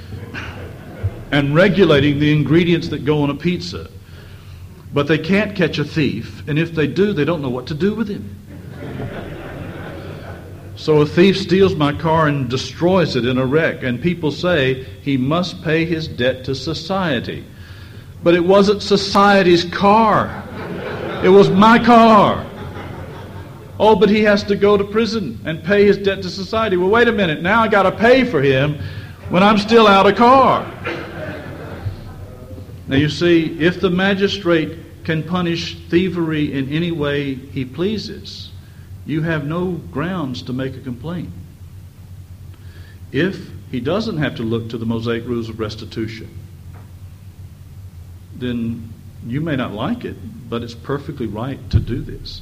and regulating the ingredients that go on a pizza. But they can't catch a thief, and if they do, they don't know what to do with him. So a thief steals my car and destroys it in a wreck, and people say he must pay his debt to society. But it wasn't society's car. It was my car. Oh, but he has to go to prison and pay his debt to society. Well, wait a minute. Now I got to pay for him when I'm still out of car. Now you see, if the magistrate can punish thievery in any way he pleases, you have no grounds to make a complaint. If he doesn't have to look to the Mosaic rules of restitution, then You may not like it, but it's perfectly right to do this.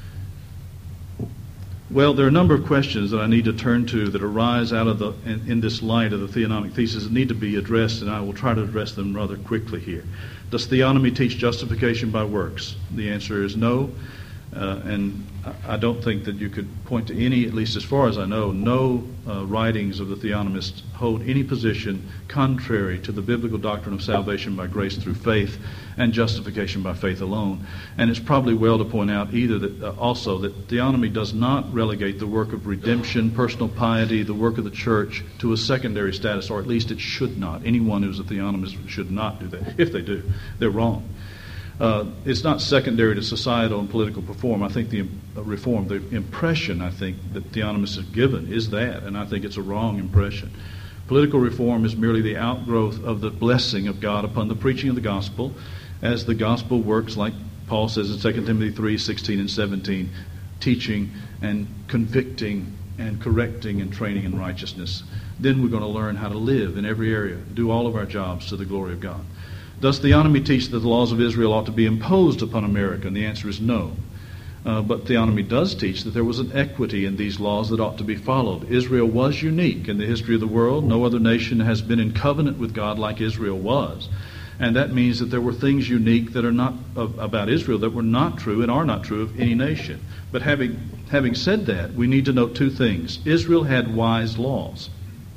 Well, there are a number of questions that I need to turn to that arise out of the in, in this light of the theonomic thesis that need to be addressed, and I will try to address them rather quickly here. Does theonomy teach justification by works? The answer is no, uh, and I don't think that you could point to any, at least as far as I know, no uh, writings of the theonomists hold any position contrary to the biblical doctrine of salvation by grace through faith and justification by faith alone. And it's probably well to point out either that uh, also that theonomy does not relegate the work of redemption, personal piety, the work of the church to a secondary status, or at least it should not. Anyone who's a theonomist should not do that. If they do, they're wrong. Uh, it's not secondary to societal and political reform. I think the uh, reform, the impression I think that theonomists have given is that, and I think it's a wrong impression. Political reform is merely the outgrowth of the blessing of God upon the preaching of the gospel, as the gospel works, like Paul says in Second Timothy three, sixteen and seventeen, teaching and convicting and correcting and training in righteousness. Then we're going to learn how to live in every area, do all of our jobs to the glory of God. Does theonomy teach that the laws of Israel ought to be imposed upon America? And the answer is no. Uh, but theonomy does teach that there was an equity in these laws that ought to be followed. Israel was unique in the history of the world. No other nation has been in covenant with God like Israel was. And that means that there were things unique that are not uh, about Israel that were not true and are not true of any nation. But having having said that, we need to note two things. Israel had wise laws.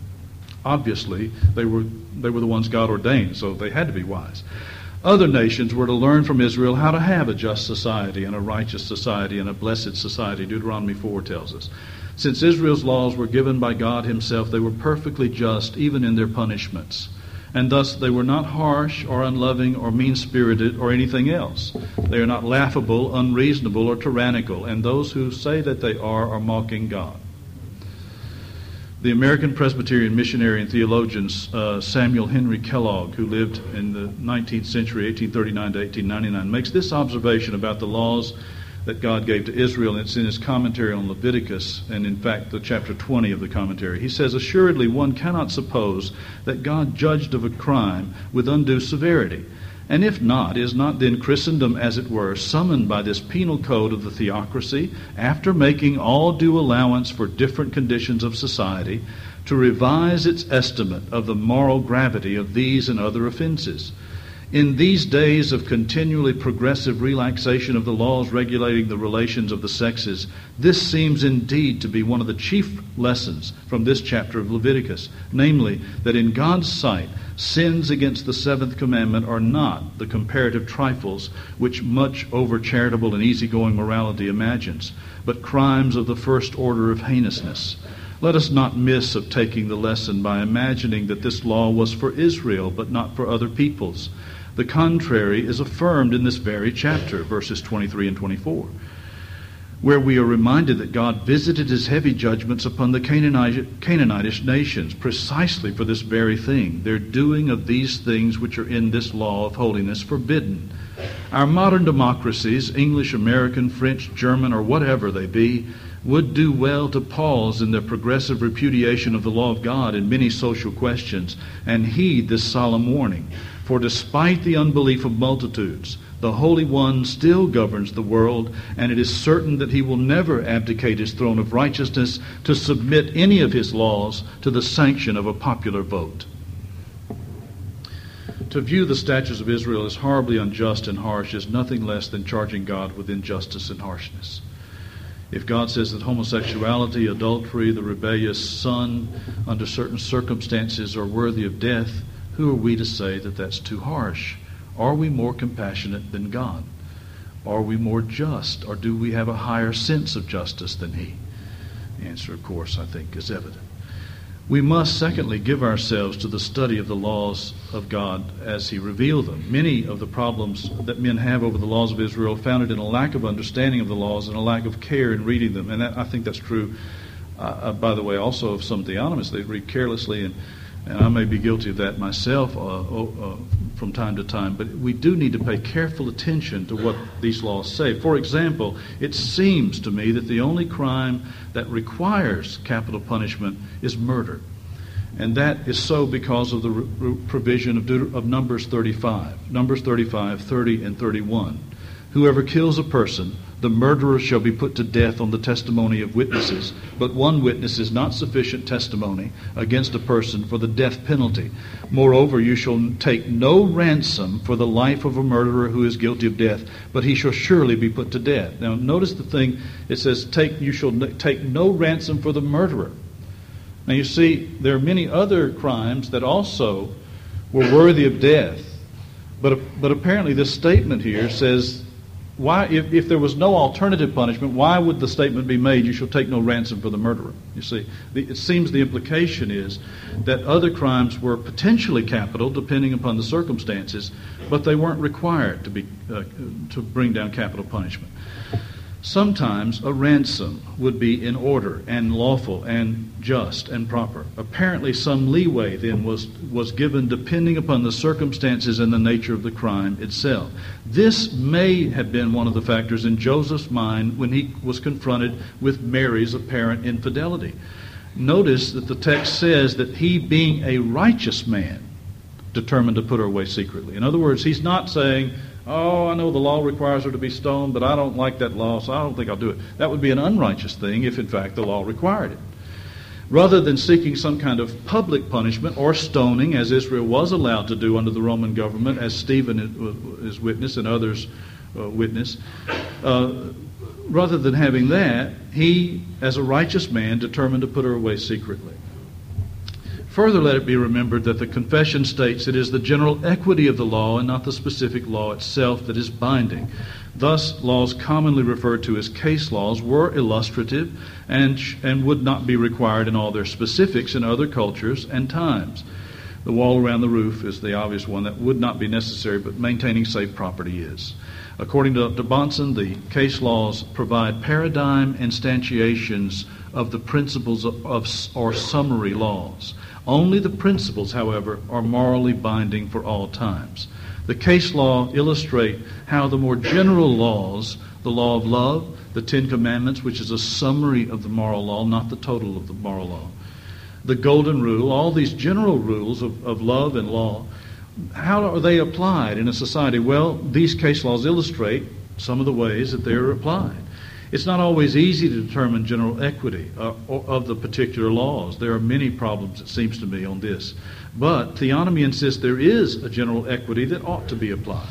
Obviously, they were they were the ones God ordained, so they had to be wise. Other nations were to learn from Israel how to have a just society and a righteous society and a blessed society, Deuteronomy four tells us. Since Israel's laws were given by God himself, they were perfectly just, even in their punishments. And thus they were not harsh or unloving or mean-spirited or anything else. They are not laughable, unreasonable, or tyrannical, and those who say that they are are mocking God. The American Presbyterian missionary and theologian uh, Samuel Henry Kellogg, who lived in the nineteenth century, eighteen thirty-nine to eighteen ninety-nine, makes this observation about the laws that God gave to Israel, and it's in his commentary on Leviticus, and in fact the chapter twenty of the commentary. He says, "Assuredly one cannot suppose that God judged of a crime with undue severity. And if not, is not then Christendom, as it were, summoned by this penal code of the theocracy, after making all due allowance for different conditions of society, to revise its estimate of the moral gravity of these and other offenses? In these days of continually progressive relaxation of the laws regulating the relations of the sexes, this seems indeed to be one of the chief lessons from this chapter of Leviticus, namely, that in God's sight, sins against the seventh commandment are not the comparative trifles which much over-charitable and easygoing morality imagines, but crimes of the first order of heinousness. Let us not miss of taking the lesson by imagining that this law was for Israel, but not for other peoples. The contrary is affirmed in this very chapter, verses twenty-three and twenty-four, where we are reminded that God visited his heavy judgments upon the Canaanite, Canaanitish nations precisely for this very thing, their doing of these things which are in this law of holiness forbidden. Our modern democracies, English, American, French, German, or whatever they be, would do well to pause in their progressive repudiation of the law of God in many social questions and heed this solemn warning. For despite the unbelief of multitudes, the Holy One still governs the world, and it is certain that he will never abdicate his throne of righteousness to submit any of his laws to the sanction of a popular vote. To view the statutes of Israel as horribly unjust and harsh is nothing less than charging God with injustice and harshness. If God says that homosexuality, adultery, the rebellious son, under certain circumstances are worthy of death, who are we to say that that's too harsh? Are we more compassionate than God? Are we more just, or do we have a higher sense of justice than he? The answer, of course, I think is evident. We must, secondly, give ourselves to the study of the laws of God as he revealed them. Many of the problems that men have over the laws of Israel are founded in a lack of understanding of the laws and a lack of care in reading them. And that, I think that's true, uh, by the way, also of some theonomists. They read carelessly, and, and I may be guilty of that myself uh, uh, from time to time. But we do need to pay careful attention to what these laws say. For example, it seems to me that the only crime that requires capital punishment is murder. And that is so because of the re- provision of, Deut- of Numbers thirty-five. Numbers thirty-five, thirty, and thirty-one. Whoever kills a person, the murderer shall be put to death on the testimony of witnesses, but one witness is not sufficient testimony against a person for the death penalty. Moreover, you shall take no ransom for the life of a murderer who is guilty of death, but he shall surely be put to death. Now, notice the thing, it says, "Take you shall take no ransom for the murderer." Now, you see, there are many other crimes that also were worthy of death, but but apparently this statement here says, why, if, if there was no alternative punishment, why would the statement be made, "You shall take no ransom for the murderer"? You see, the, it seems the implication is that other crimes were potentially capital, depending upon the circumstances, but they weren't required to be uh, to bring down capital punishment. Sometimes a ransom would be in order and lawful and just and proper. Apparently some leeway then was, was given depending upon the circumstances and the nature of the crime itself. This may have been one of the factors in Joseph's mind when he was confronted with Mary's apparent infidelity. Notice that the text says that he, being a righteous man, determined to put her away secretly. In other words, he's not saying, "Oh, I know the law requires her to be stoned, but I don't like that law, so I don't think I'll do it." That would be an unrighteous thing if, in fact, the law required it. Rather than seeking some kind of public punishment or stoning, as Israel was allowed to do under the Roman government, as Stephen is witness and others uh, witness, uh, rather than having that, he, as a righteous man, determined to put her away secretly. Further, let it be remembered that the confession states it is the general equity of the law and not the specific law itself that is binding. Thus, laws commonly referred to as case laws were illustrative and, and would not be required in all their specifics in other cultures and times. The wall around the roof is the obvious one that would not be necessary, but maintaining safe property is. According to Doctor Bahnsen, the case laws provide paradigm instantiations of the principles of, of or summary laws. Only the principles, however, are morally binding for all times. The case law illustrate how the more general laws, the law of love, the Ten Commandments, which is a summary of the moral law, not the total of the moral law, the Golden Rule, all these general rules of, of love and law, how are they applied in a society? Well, these case laws illustrate some of the ways that they are applied. It's not always easy to determine general equity uh, of the particular laws. There are many problems, it seems to me, on this. But theonomy insists there is a general equity that ought to be applied.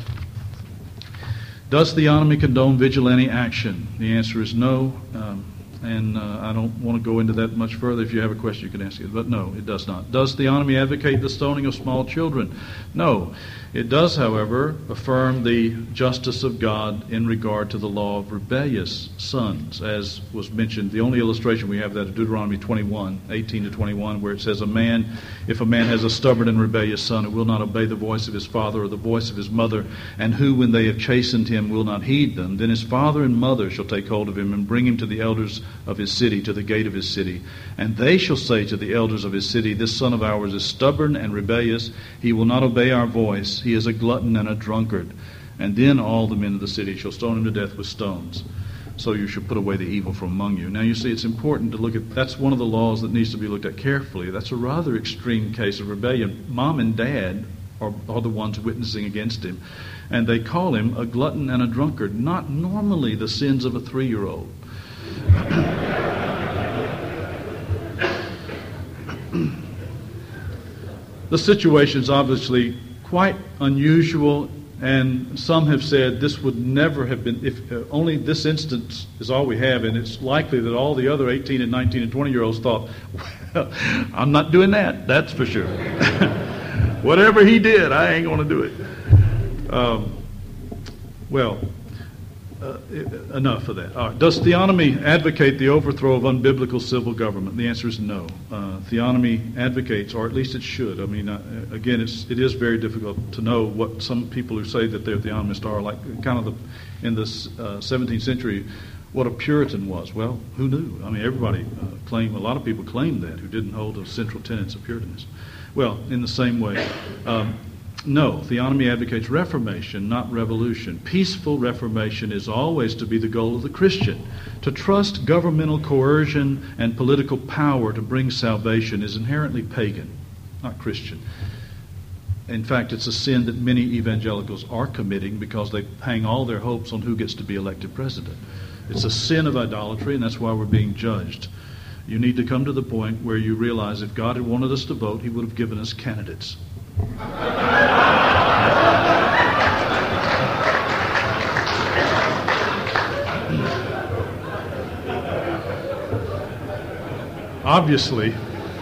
Does theonomy condone vigilante action? The answer is no. Um, and uh, I don't want to go into that much further. If you have a question, you can ask it. But no, it does not. Does theonomy advocate the stoning of small children? No. It does, however, affirm the justice of God in regard to the law of rebellious sons, as was mentioned. The only illustration we have that of Deuteronomy twenty-one, eighteen to twenty-one, where it says, "A man, if a man has a stubborn and rebellious son who will not obey the voice of his father or the voice of his mother, and who, when they have chastened him, will not heed them, then his father and mother shall take hold of him and bring him to the elders of his city, to the gate of his city. And they shall say to the elders of his city, This son of ours is stubborn and rebellious. He will not obey our voice. He is a glutton and a drunkard. And then all the men of the city shall stone him to death with stones. So you should put away the evil from among you." Now you see, it's important to look at, that's one of the laws that needs to be looked at carefully. That's a rather extreme case of rebellion. Mom and dad are, are the ones witnessing against him. And they call him a glutton and a drunkard, not normally the sins of a three-year-old. The situation is obviously quite unusual, and some have said this would never have been, if uh, only this instance is all we have, and it's likely that all the other eighteen and nineteen and twenty year olds thought, well, I'm not doing that, that's for sure. Whatever he did, I ain't going to do it. Um, well, uh, enough of that. All right. Does theonomy advocate the overthrow of unbiblical civil government? The answer is no. Uh, theonomy advocates, or at least it should. I mean, uh, again, it's, it is very difficult to know what some people who say that they're theonomists are, like kind of the, in the uh, seventeenth century, what a Puritan was. Well, who knew? I mean, everybody uh, claimed, a lot of people claimed that, who didn't hold the central tenets of Puritanism. Well, in the same way, um, No, theonomy advocates reformation, not revolution. Peaceful reformation is always to be the goal of the Christian. To trust governmental coercion and political power to bring salvation is inherently pagan, not Christian. In fact, it's a sin that many evangelicals are committing because they hang all their hopes on who gets to be elected president. It's a sin of idolatry, and that's why we're being judged. You need to come to the point where you realize if God had wanted us to vote, He would have given us candidates. Obviously,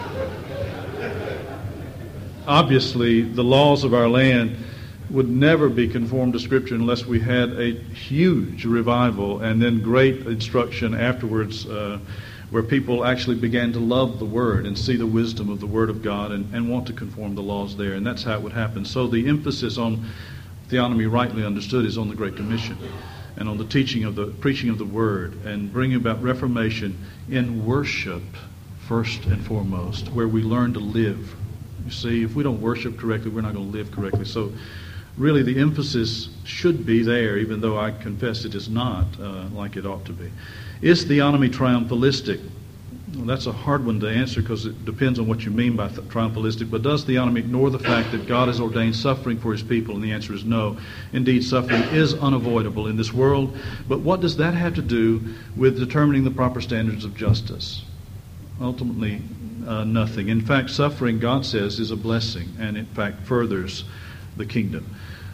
obviously, the laws of our land would never be conformed to Scripture unless we had a huge revival and then great instruction afterwards uh, where people actually began to love the Word and see the wisdom of the Word of God and, and want to conform the laws there. And that's how it would happen. So the emphasis on theonomy, rightly understood, is on the Great Commission and on the teaching of the preaching of the Word and bringing about reformation in worship first and foremost, where we learn to live. You see, if we don't worship correctly, we're not going to live correctly. So really the emphasis should be there, even though I confess it is not uh, like it ought to be. Is theonomy triumphalistic? Well, that's a hard one to answer because it depends on what you mean by th- triumphalistic. But does theonomy ignore the fact that God has ordained suffering for His people? And the answer is no. Indeed, suffering is unavoidable in this world. But what does that have to do with determining the proper standards of justice? Ultimately, uh, nothing. In fact, suffering, God says, is a blessing and in fact furthers the kingdom.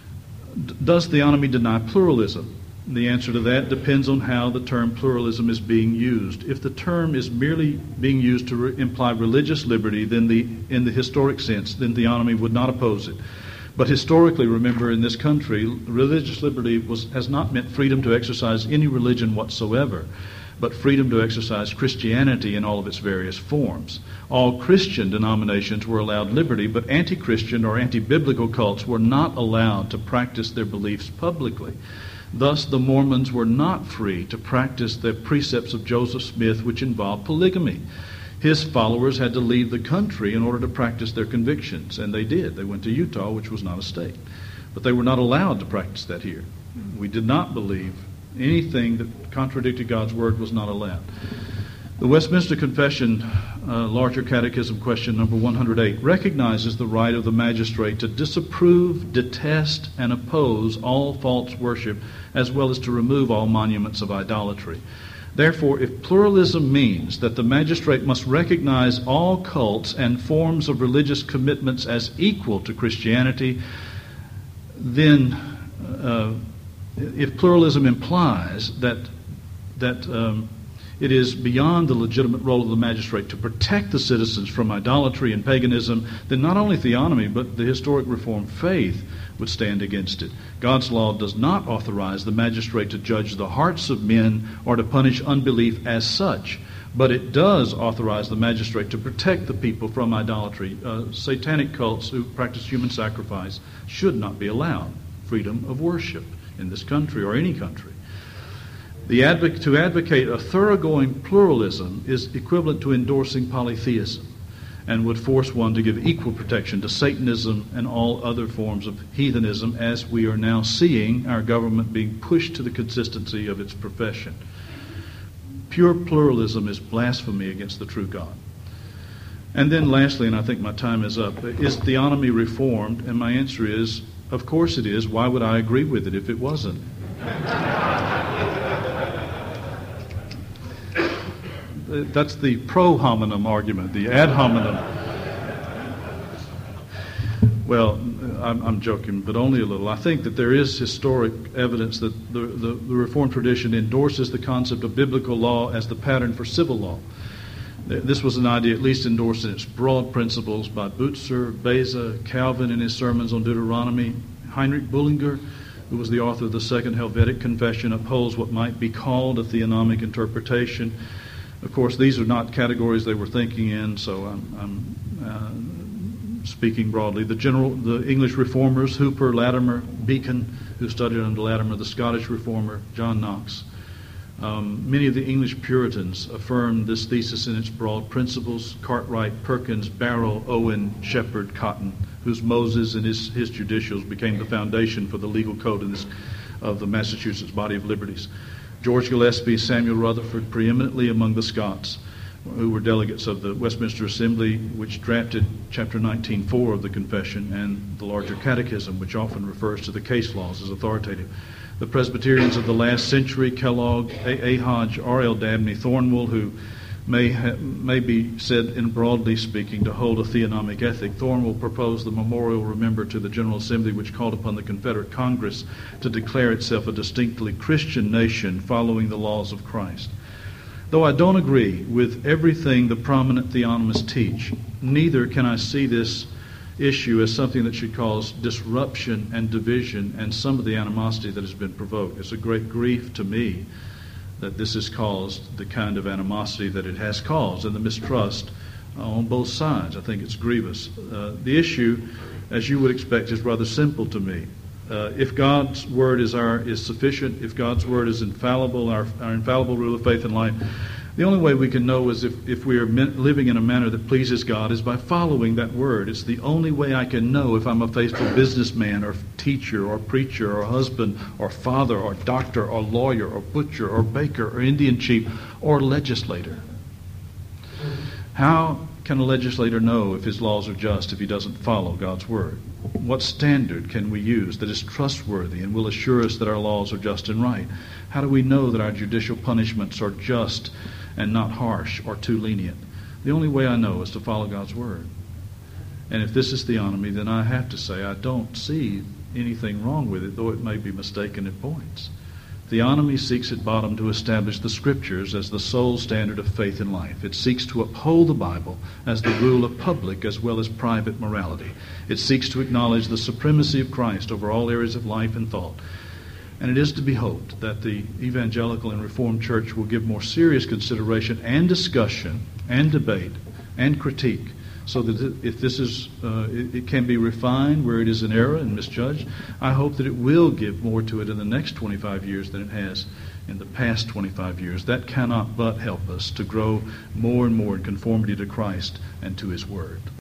D- does theonomy deny pluralism? The answer to that depends on how the term pluralism is being used. If the term is merely being used to re- imply religious liberty, then the in the historic sense, then theonomy would not oppose it. But historically, remember, in this country, religious liberty was has not meant freedom to exercise any religion whatsoever, but freedom to exercise Christianity in all of its various forms. All Christian denominations were allowed liberty, but anti-Christian or anti-biblical cults were not allowed to practice their beliefs publicly. Thus, the Mormons were not free to practice the precepts of Joseph Smith, which involved polygamy. His followers had to leave the country in order to practice their convictions, and they did. They went to Utah, which was not a state. But they were not allowed to practice that here. We did not believe anything that contradicted God's Word was not allowed. The Westminster Confession, uh, Larger Catechism, question number one hundred eight, recognizes the right of the magistrate to disapprove, detest, and oppose all false worship, as well as to remove all monuments of idolatry. Therefore, if pluralism means that the magistrate must recognize all cults and forms of religious commitments as equal to Christianity, then uh, if pluralism implies that that um, it is beyond the legitimate role of the magistrate to protect the citizens from idolatry and paganism, then not only theonomy, but the historic Reformed faith would stand against it. God's law does not authorize the magistrate to judge the hearts of men or to punish unbelief as such, but it does authorize the magistrate to protect the people from idolatry. Uh, satanic cults who practice human sacrifice should not be allowed freedom of worship in this country or any country. The advoc- to advocate a thoroughgoing pluralism is equivalent to endorsing polytheism and would force one to give equal protection to Satanism and all other forms of heathenism, as we are now seeing our government being pushed to the consistency of its profession. Pure pluralism is blasphemy against the true God. And then lastly, and I think my time is up, is theonomy reformed? And my answer is, of course it is. Why would I agree with it if it wasn't? That's the pro hominem argument, the ad hominem. Well, I'm, I'm joking, but only a little. I think that there is historic evidence that the, the, the Reformed tradition endorses the concept of biblical law as the pattern for civil law. This was an idea at least endorsed in its broad principles by Butzer, Beza, Calvin in his sermons on Deuteronomy. Heinrich Bullinger, who was the author of the Second Helvetic Confession, upholds what might be called a theonomic interpretation. Of course, these are not categories they were thinking in, so I'm, I'm uh, speaking broadly. The general, the English reformers, Hooper, Latimer, Beacon, who studied under Latimer, the Scottish reformer, John Knox. Um, many of the English Puritans affirmed this thesis in its broad principles. Cartwright, Perkins, Barrow, Owen, Shepherd, Cotton, whose Moses and his, his judicials became the foundation for the legal code in this, of the Massachusetts Body of Liberties. George Gillespie, Samuel Rutherford, preeminently among the Scots, who were delegates of the Westminster Assembly, which drafted Chapter nineteen four of the Confession and the larger Catechism, which often refers to the case laws as authoritative. The Presbyterians of the last century, Kellogg, A. A. Hodge, R. L. Dabney, Thornwell, who may ha- may be said, in broadly speaking, to hold a theonomic ethic. Thornwell proposed the memorial, remember, to the General Assembly, which called upon the Confederate Congress to declare itself a distinctly Christian nation following the laws of Christ. Though I don't agree with everything the prominent theonomists teach, neither can I see this issue as something that should cause disruption and division and some of the animosity that has been provoked. It's a great grief to me that this has caused the kind of animosity that it has caused and the mistrust uh, on both sides. I think it's grievous. Uh, the issue, as you would expect, is rather simple to me. Uh, if God's word is our is sufficient, if God's word is infallible, our, our infallible rule of faith and life, the only way we can know is if, if we are living in a manner that pleases God is by following that word. It's the only way I can know if I'm a faithful businessman or teacher or preacher or husband or father or doctor or lawyer or butcher or baker or Indian chief or legislator. How can a legislator know if his laws are just if he doesn't follow God's word? What standard can we use that is trustworthy and will assure us that our laws are just and right? How do we know that our judicial punishments are just and not harsh or too lenient? The only way I know is to follow God's word. And if this is theonomy, then I have to say I don't see anything wrong with it, though it may be mistaken at points. Theonomy seeks at bottom to establish the Scriptures as the sole standard of faith and life. It seeks to uphold the Bible as the rule of public as well as private morality. It seeks to acknowledge the supremacy of Christ over all areas of life and thought. And it is to be hoped that the evangelical and Reformed Church will give more serious consideration and discussion and debate and critique, so that if this is, uh, it, it can be refined where it is an error and misjudged. I hope that it will give more to it in the next twenty-five years than it has in the past twenty-five years. That cannot but help us to grow more and more in conformity to Christ and to His Word.